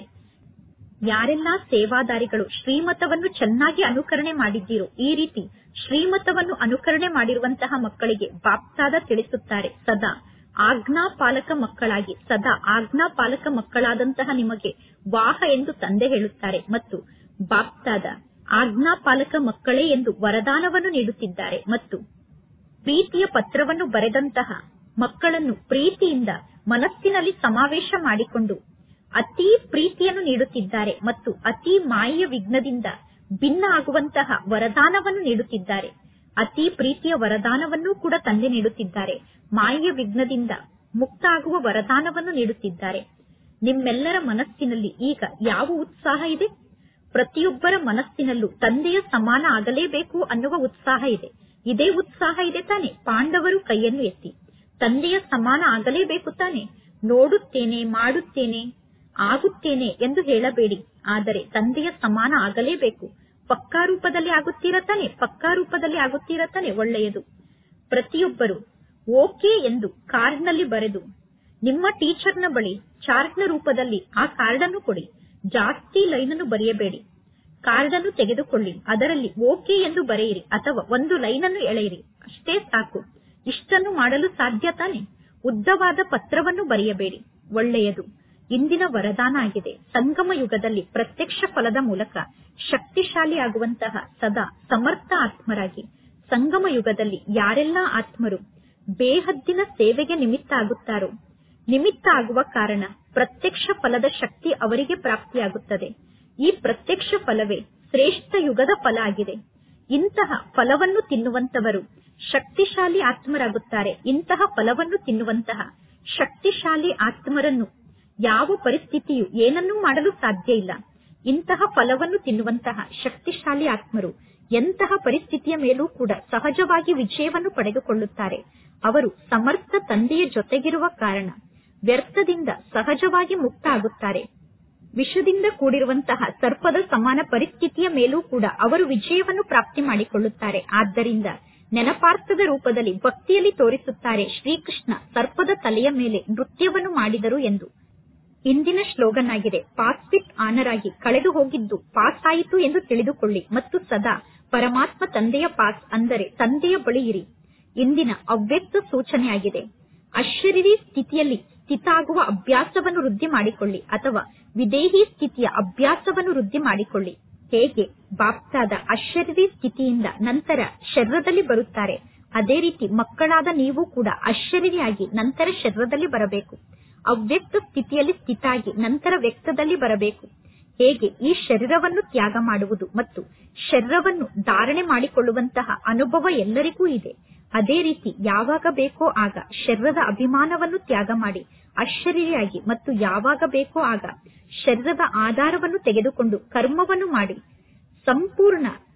ಯಾರೆಲ್ಲಾ ಸೇವಾದಾರಿಗಳು ಶ್ರೀಮತವನ್ನು ಚೆನ್ನಾಗಿ ಅನುಕರಣೆ ಮಾಡಿದ್ದೀರೋ, ಈ ರೀತಿ ಶ್ರೀಮತವನ್ನು ಅನುಕರಣೆ ಮಾಡಿರುವಂತಹ ಮಕ್ಕಳಿಗೆ ಬಾಪ್ತಾದ ತಿಳಿಸುತ್ತಾರೆ, ಸದಾ ಆಜ್ಞಾಪಾಲಕ ಮಕ್ಕಳಾಗಿ, ಸದಾ ಆಜ್ಞಾಪಾಲಕ ಮಕ್ಕಳಾದಂತಹ ನಿಮಗೆ ವಾಹ ಎಂದು ತಂದೆ ಹೇಳುತ್ತಾರೆ ಮತ್ತು ಬಾಪ್ತಾದ ಆಜ್ಞಾಪಾಲಕ ಮಕ್ಕಳೇ ಎಂದು ವರದಾನವನ್ನು ನೀಡುತ್ತಿದ್ದಾರೆ. ಮತ್ತು ಪ್ರೀತಿಯ ಪತ್ರವನ್ನು ಬರೆದಂತಹ ಮಕ್ಕಳನ್ನು ಪ್ರೀತಿಯಿಂದ ಮನಸ್ಸಿನಲ್ಲಿ ಸಮಾವೇಶ ಮಾಡಿಕೊಂಡು ಅತಿ ಪ್ರೀತಿಯನ್ನು ನೀಡುತ್ತಿದ್ದಾರೆ ಮತ್ತು ಅತಿ ಮಾಯೆಯ ವಿಘ್ನದಿಂದ ಭಿನ್ನ ಆಗುವಂತಹ ವರದಾನವನ್ನು ನೀಡುತ್ತಿದ್ದಾರೆ. ಅತಿ ಪ್ರೀತಿಯ ವರದಾನವನ್ನು ಕೂಡ ತಂದೆ ನೀಡುತ್ತಿದ್ದಾರೆ. ಮಾಯೆಯ ವಿಘ್ನದಿಂದ ಮುಕ್ತ ಆಗುವ ವರದಾನವನ್ನು ನೀಡುತ್ತಿದ್ದಾರೆ. ನಿಮ್ಮೆಲ್ಲರ ಮನಸ್ಸಿನಲ್ಲಿ ಈಗ ಯಾವ ಉತ್ಸಾಹ ಇದೆ? ಪ್ರತಿಯೊಬ್ಬರ ಮನಸ್ಸಿನಲ್ಲೂ ತಂದೆಯ ಸಮಾನ ಆಗಲೇಬೇಕು ಅನ್ನುವ ಉತ್ಸಾಹ ಇದೆ. ಇದೇ ಉತ್ಸಾಹ ಇದೆ ತಾನೆ. ಪಾಂಡವರು ಕೈಯನ್ನು ಎತ್ತಿ ತಂದೆಯ ಸಮಾನ ಆಗಲೇಬೇಕು ತಾನೆ. ನೋಡುತ್ತೇನೆ, ಮಾಡುತ್ತೇನೆ, ಆಗುತ್ತೇನೆ ಎಂದು ಹೇಳಬೇಡಿ. ಆದರೆ ತಂದೆಯ ಸಮಾನ ಆಗಲೇಬೇಕು. ಪಕ್ಕಾ ರೂಪದಲ್ಲಿ ಆಗುತ್ತೀರಾ ತಾನೆ? ಪಕ್ಕಾ ರೂಪದಲ್ಲಿ ಆಗುತ್ತೀರಾ ತಾನೆ? ಒಳ್ಳೆಯದು. ಪ್ರತಿಯೊಬ್ಬರು ಓಕೆ ಎಂದು ಕಾರ್ಡ್ನಲ್ಲಿ ಬರೆದು ನಿಮ್ಮ ಟೀಚರ್ನ ಬಳಿ ಚಾರ್ಟ್ನ ರೂಪದಲ್ಲಿ ಆ ಕಾರ್ಡ್ ಅನ್ನು ಕೊಡಿ. ಜಾಸ್ತಿ ಲೈನ್ ಅನ್ನು ಬರೆಯಬೇಡಿ. ಕಾರ್ಡ್ ಅನ್ನು ತೆಗೆದುಕೊಳ್ಳಿ, ಅದರಲ್ಲಿ ಓಕೆ ಎಂದು ಬರೆಯಿರಿ ಅಥವಾ ಒಂದು ಲೈನ್ ಅನ್ನು ಎಳೆಯಿರಿ. ಅಷ್ಟೇ ಸಾಕು. ಇಷ್ಟನ್ನು ಮಾಡಲು ಸಾಧ್ಯ ತಾನೆ. ಉದ್ದವಾದ ಪತ್ರವನ್ನು ಬರೆಯಬೇಡಿ. ಒಳ್ಳೆಯದು. ಇಂದಿನ ವರದಾನ ಆಗಿದೆ. ಸಂಗಮ ಯುಗದಲ್ಲಿ ಪ್ರತ್ಯಕ್ಷ ಫಲದ ಮೂಲಕ ಶಕ್ತಿಶಾಲಿ ಆಗುವಂತಹ ಸದಾ ಸಮರ್ಥ ಆತ್ಮರಾಗಿ, ಸಂಗಮ ಯುಗದಲ್ಲಿ ಯಾರೆಲ್ಲಾ ಆತ್ಮರು ಬೇಹದ್ದಿನ ಸೇವೆಗೆ ನಿಮಿತ್ತ ಆಗುತ್ತಾರೋ, ನಿಮಿತ್ತ ಆಗುವ ಕಾರಣ ಪ್ರತ್ಯಕ್ಷ ಫಲದ ಶಕ್ತಿ ಅವರಿಗೆ ಪ್ರಾಪ್ತಿಯಾಗುತ್ತದೆ. ಈ ಪ್ರತ್ಯಕ್ಷ ಫಲವೇ ಶ್ರೇಷ್ಠ ಯುಗದ ಫಲ ಆಗಿದೆ. ಇಂತಹ ಫಲವನ್ನು ತಿನ್ನುವಂತವರು ಶಕ್ತಿಶಾಲಿ ಆತ್ಮರಾಗುತ್ತಾರೆ. ಇಂತಹ ಫಲವನ್ನು ತಿನ್ನುವಂತಹ ಶಕ್ತಿಶಾಲಿ ಆತ್ಮರನ್ನು ಯಾವ ಪರಿಸ್ಥಿತಿಯು ಏನನ್ನೂ ಮಾಡಲು ಸಾಧ್ಯ ಇಲ್ಲ. ಇಂತಹ ಫಲವನ್ನು ತಿನ್ನುವಂತಹ ಶಕ್ತಿಶಾಲಿ ಆತ್ಮರು ಎಂತಹ ಪರಿಸ್ಥಿತಿಯ ಮೇಲೂ ಕೂಡ ಸಹಜವಾಗಿ ವಿಜಯವನ್ನು ಪಡೆದುಕೊಳ್ಳುತ್ತಾರೆ. ಅವರು ಸಮರ್ಥ ತಂದೆಯ ಜೊತೆಗಿರುವ ಕಾರಣ ವ್ಯರ್ಥದಿಂದ ಸಹಜವಾಗಿ ಮುಕ್ತ ಆಗುತ್ತಾರೆ. ವಿಷದಿಂದ ಕೂಡಿರುವಂತಹ ಸರ್ಪದ ಸಮಾನ ಪರಿಸ್ಥಿತಿಯ ಮೇಲೂ ಕೂಡ ಅವರು ವಿಜಯವನ್ನು ಪ್ರಾಪ್ತಿ ಮಾಡಿಕೊಳ್ಳುತ್ತಾರೆ. ಆದ್ದರಿಂದ ನೆನಪಾರ್ಥದ ರೂಪದಲ್ಲಿ ಭಕ್ತಿಯಲ್ಲಿ ತೋರಿಸುತ್ತಾರೆ, ಶ್ರೀಕೃಷ್ಣ ಸರ್ಪದ ತಲೆಯ ಮೇಲೆ ನೃತ್ಯವನ್ನು ಮಾಡಿದರು ಎಂದು. ಇಂದಿನ ಸ್ಲೋಗನ್ ಆಗಿದೆ, ಪಾಸ್ ವಿತ್ ಆನರ್ ಆಗಿ ಕಳೆದು ಹೋಗಿದ್ದು ಪಾಸ್ ಆಯಿತು ಎಂದು ತಿಳಿದುಕೊಳ್ಳಿ ಮತ್ತು ಸದಾ ಪರಮಾತ್ಮ ತಂದೆಯ ಪಾಸ್ ಅಂದರೆ ತಂದೆಯ ಬಳಿ ಇರಿ. ಇಂದಿನ ಅವ್ಯಕ್ತ ಸೂಚನೆಯಾಗಿದೆ, ಅಶರೀರಿ ಸ್ಥಿತಿಯಲ್ಲಿ ಸ್ಥಿತ ಆಗುವ ಅಭ್ಯಾಸವನ್ನು ವೃದ್ಧಿ ಮಾಡಿಕೊಳ್ಳಿ ಅಥವಾ ವಿದೇಹಿ ಸ್ಥಿತಿಯ ಅಭ್ಯಾಸವನ್ನು ವೃದ್ಧಿ ಮಾಡಿಕೊಳ್ಳಿ. ಹೇಗೆ ಬಾಪ್ತಾದ ಅಶರೀರಿ ಸ್ಥಿತಿಯಿಂದ ನಂತರ ಶರೀರದಲ್ಲಿ ಬರುತ್ತಾರೆ, ಅದೇ ರೀತಿ ಮಕ್ಕಳಾದ ನೀವು ಕೂಡ ಅಶರೀರಿಯಾಗಿ ನಂತರ ಶರೀರದಲ್ಲಿ ಬರಬೇಕು. ಅವ್ಯಕ್ತ ಸ್ಥಿತಿಯಲ್ಲಿ ಸ್ಥಿತ ಆಗಿ ನಂತರ ವ್ಯಕ್ತದಲ್ಲಿ ಬರಬೇಕು. ಹೇಗೆ ಈ ಶರೀರವನ್ನು ತ್ಯಾಗ ಮಾಡುವುದು ಮತ್ತು ಶರೀರವನ್ನು ಧಾರಣೆ ಮಾಡಿಕೊಳ್ಳುವಂತಹ ಅನುಭವ ಎಲ್ಲರಿಗೂ ಇದೆ, ಅದೇ ರೀತಿ ಯಾವಾಗ ಬೇಕೋ ಆಗ ಶರೀರದ ಅಭಿಮಾನವನ್ನು ತ್ಯಾಗ ಮಾಡಿ ಅಶರೀರಿಯಾಗಿ ಮತ್ತು ಯಾವಾಗ ಬೇಕೋ ಆಗ ಶರೀರದ ಆಧಾರವನ್ನು ತೆಗೆದುಕೊಂಡು ಕರ್ಮವನ್ನು ಮಾಡಿ ಸಂಪೂರ್ಣ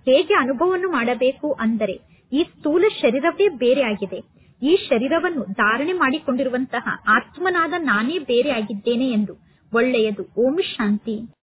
ಹೇಗೆ ಅನುಭವವನ್ನು ಮಾಡಬೇಕು ಅಂದರೆ ಈ ಸ್ಥೂಲ ಶರೀರವೇ ಬೇರೆ ಆಗಿದೆ. ಈ ಶರೀರವನ್ನು ಧಾರಣೆ ಮಾಡಿಕೊಂಡಿರುವಂತಹ ಆತ್ಮನಾದ ನಾನೇ ಬೇರೆ ಆಗಿದ್ದೇನೆ ಎಂದು. ಒಳ್ಳೆಯದು. ಓಂ ಶಾಂತಿ.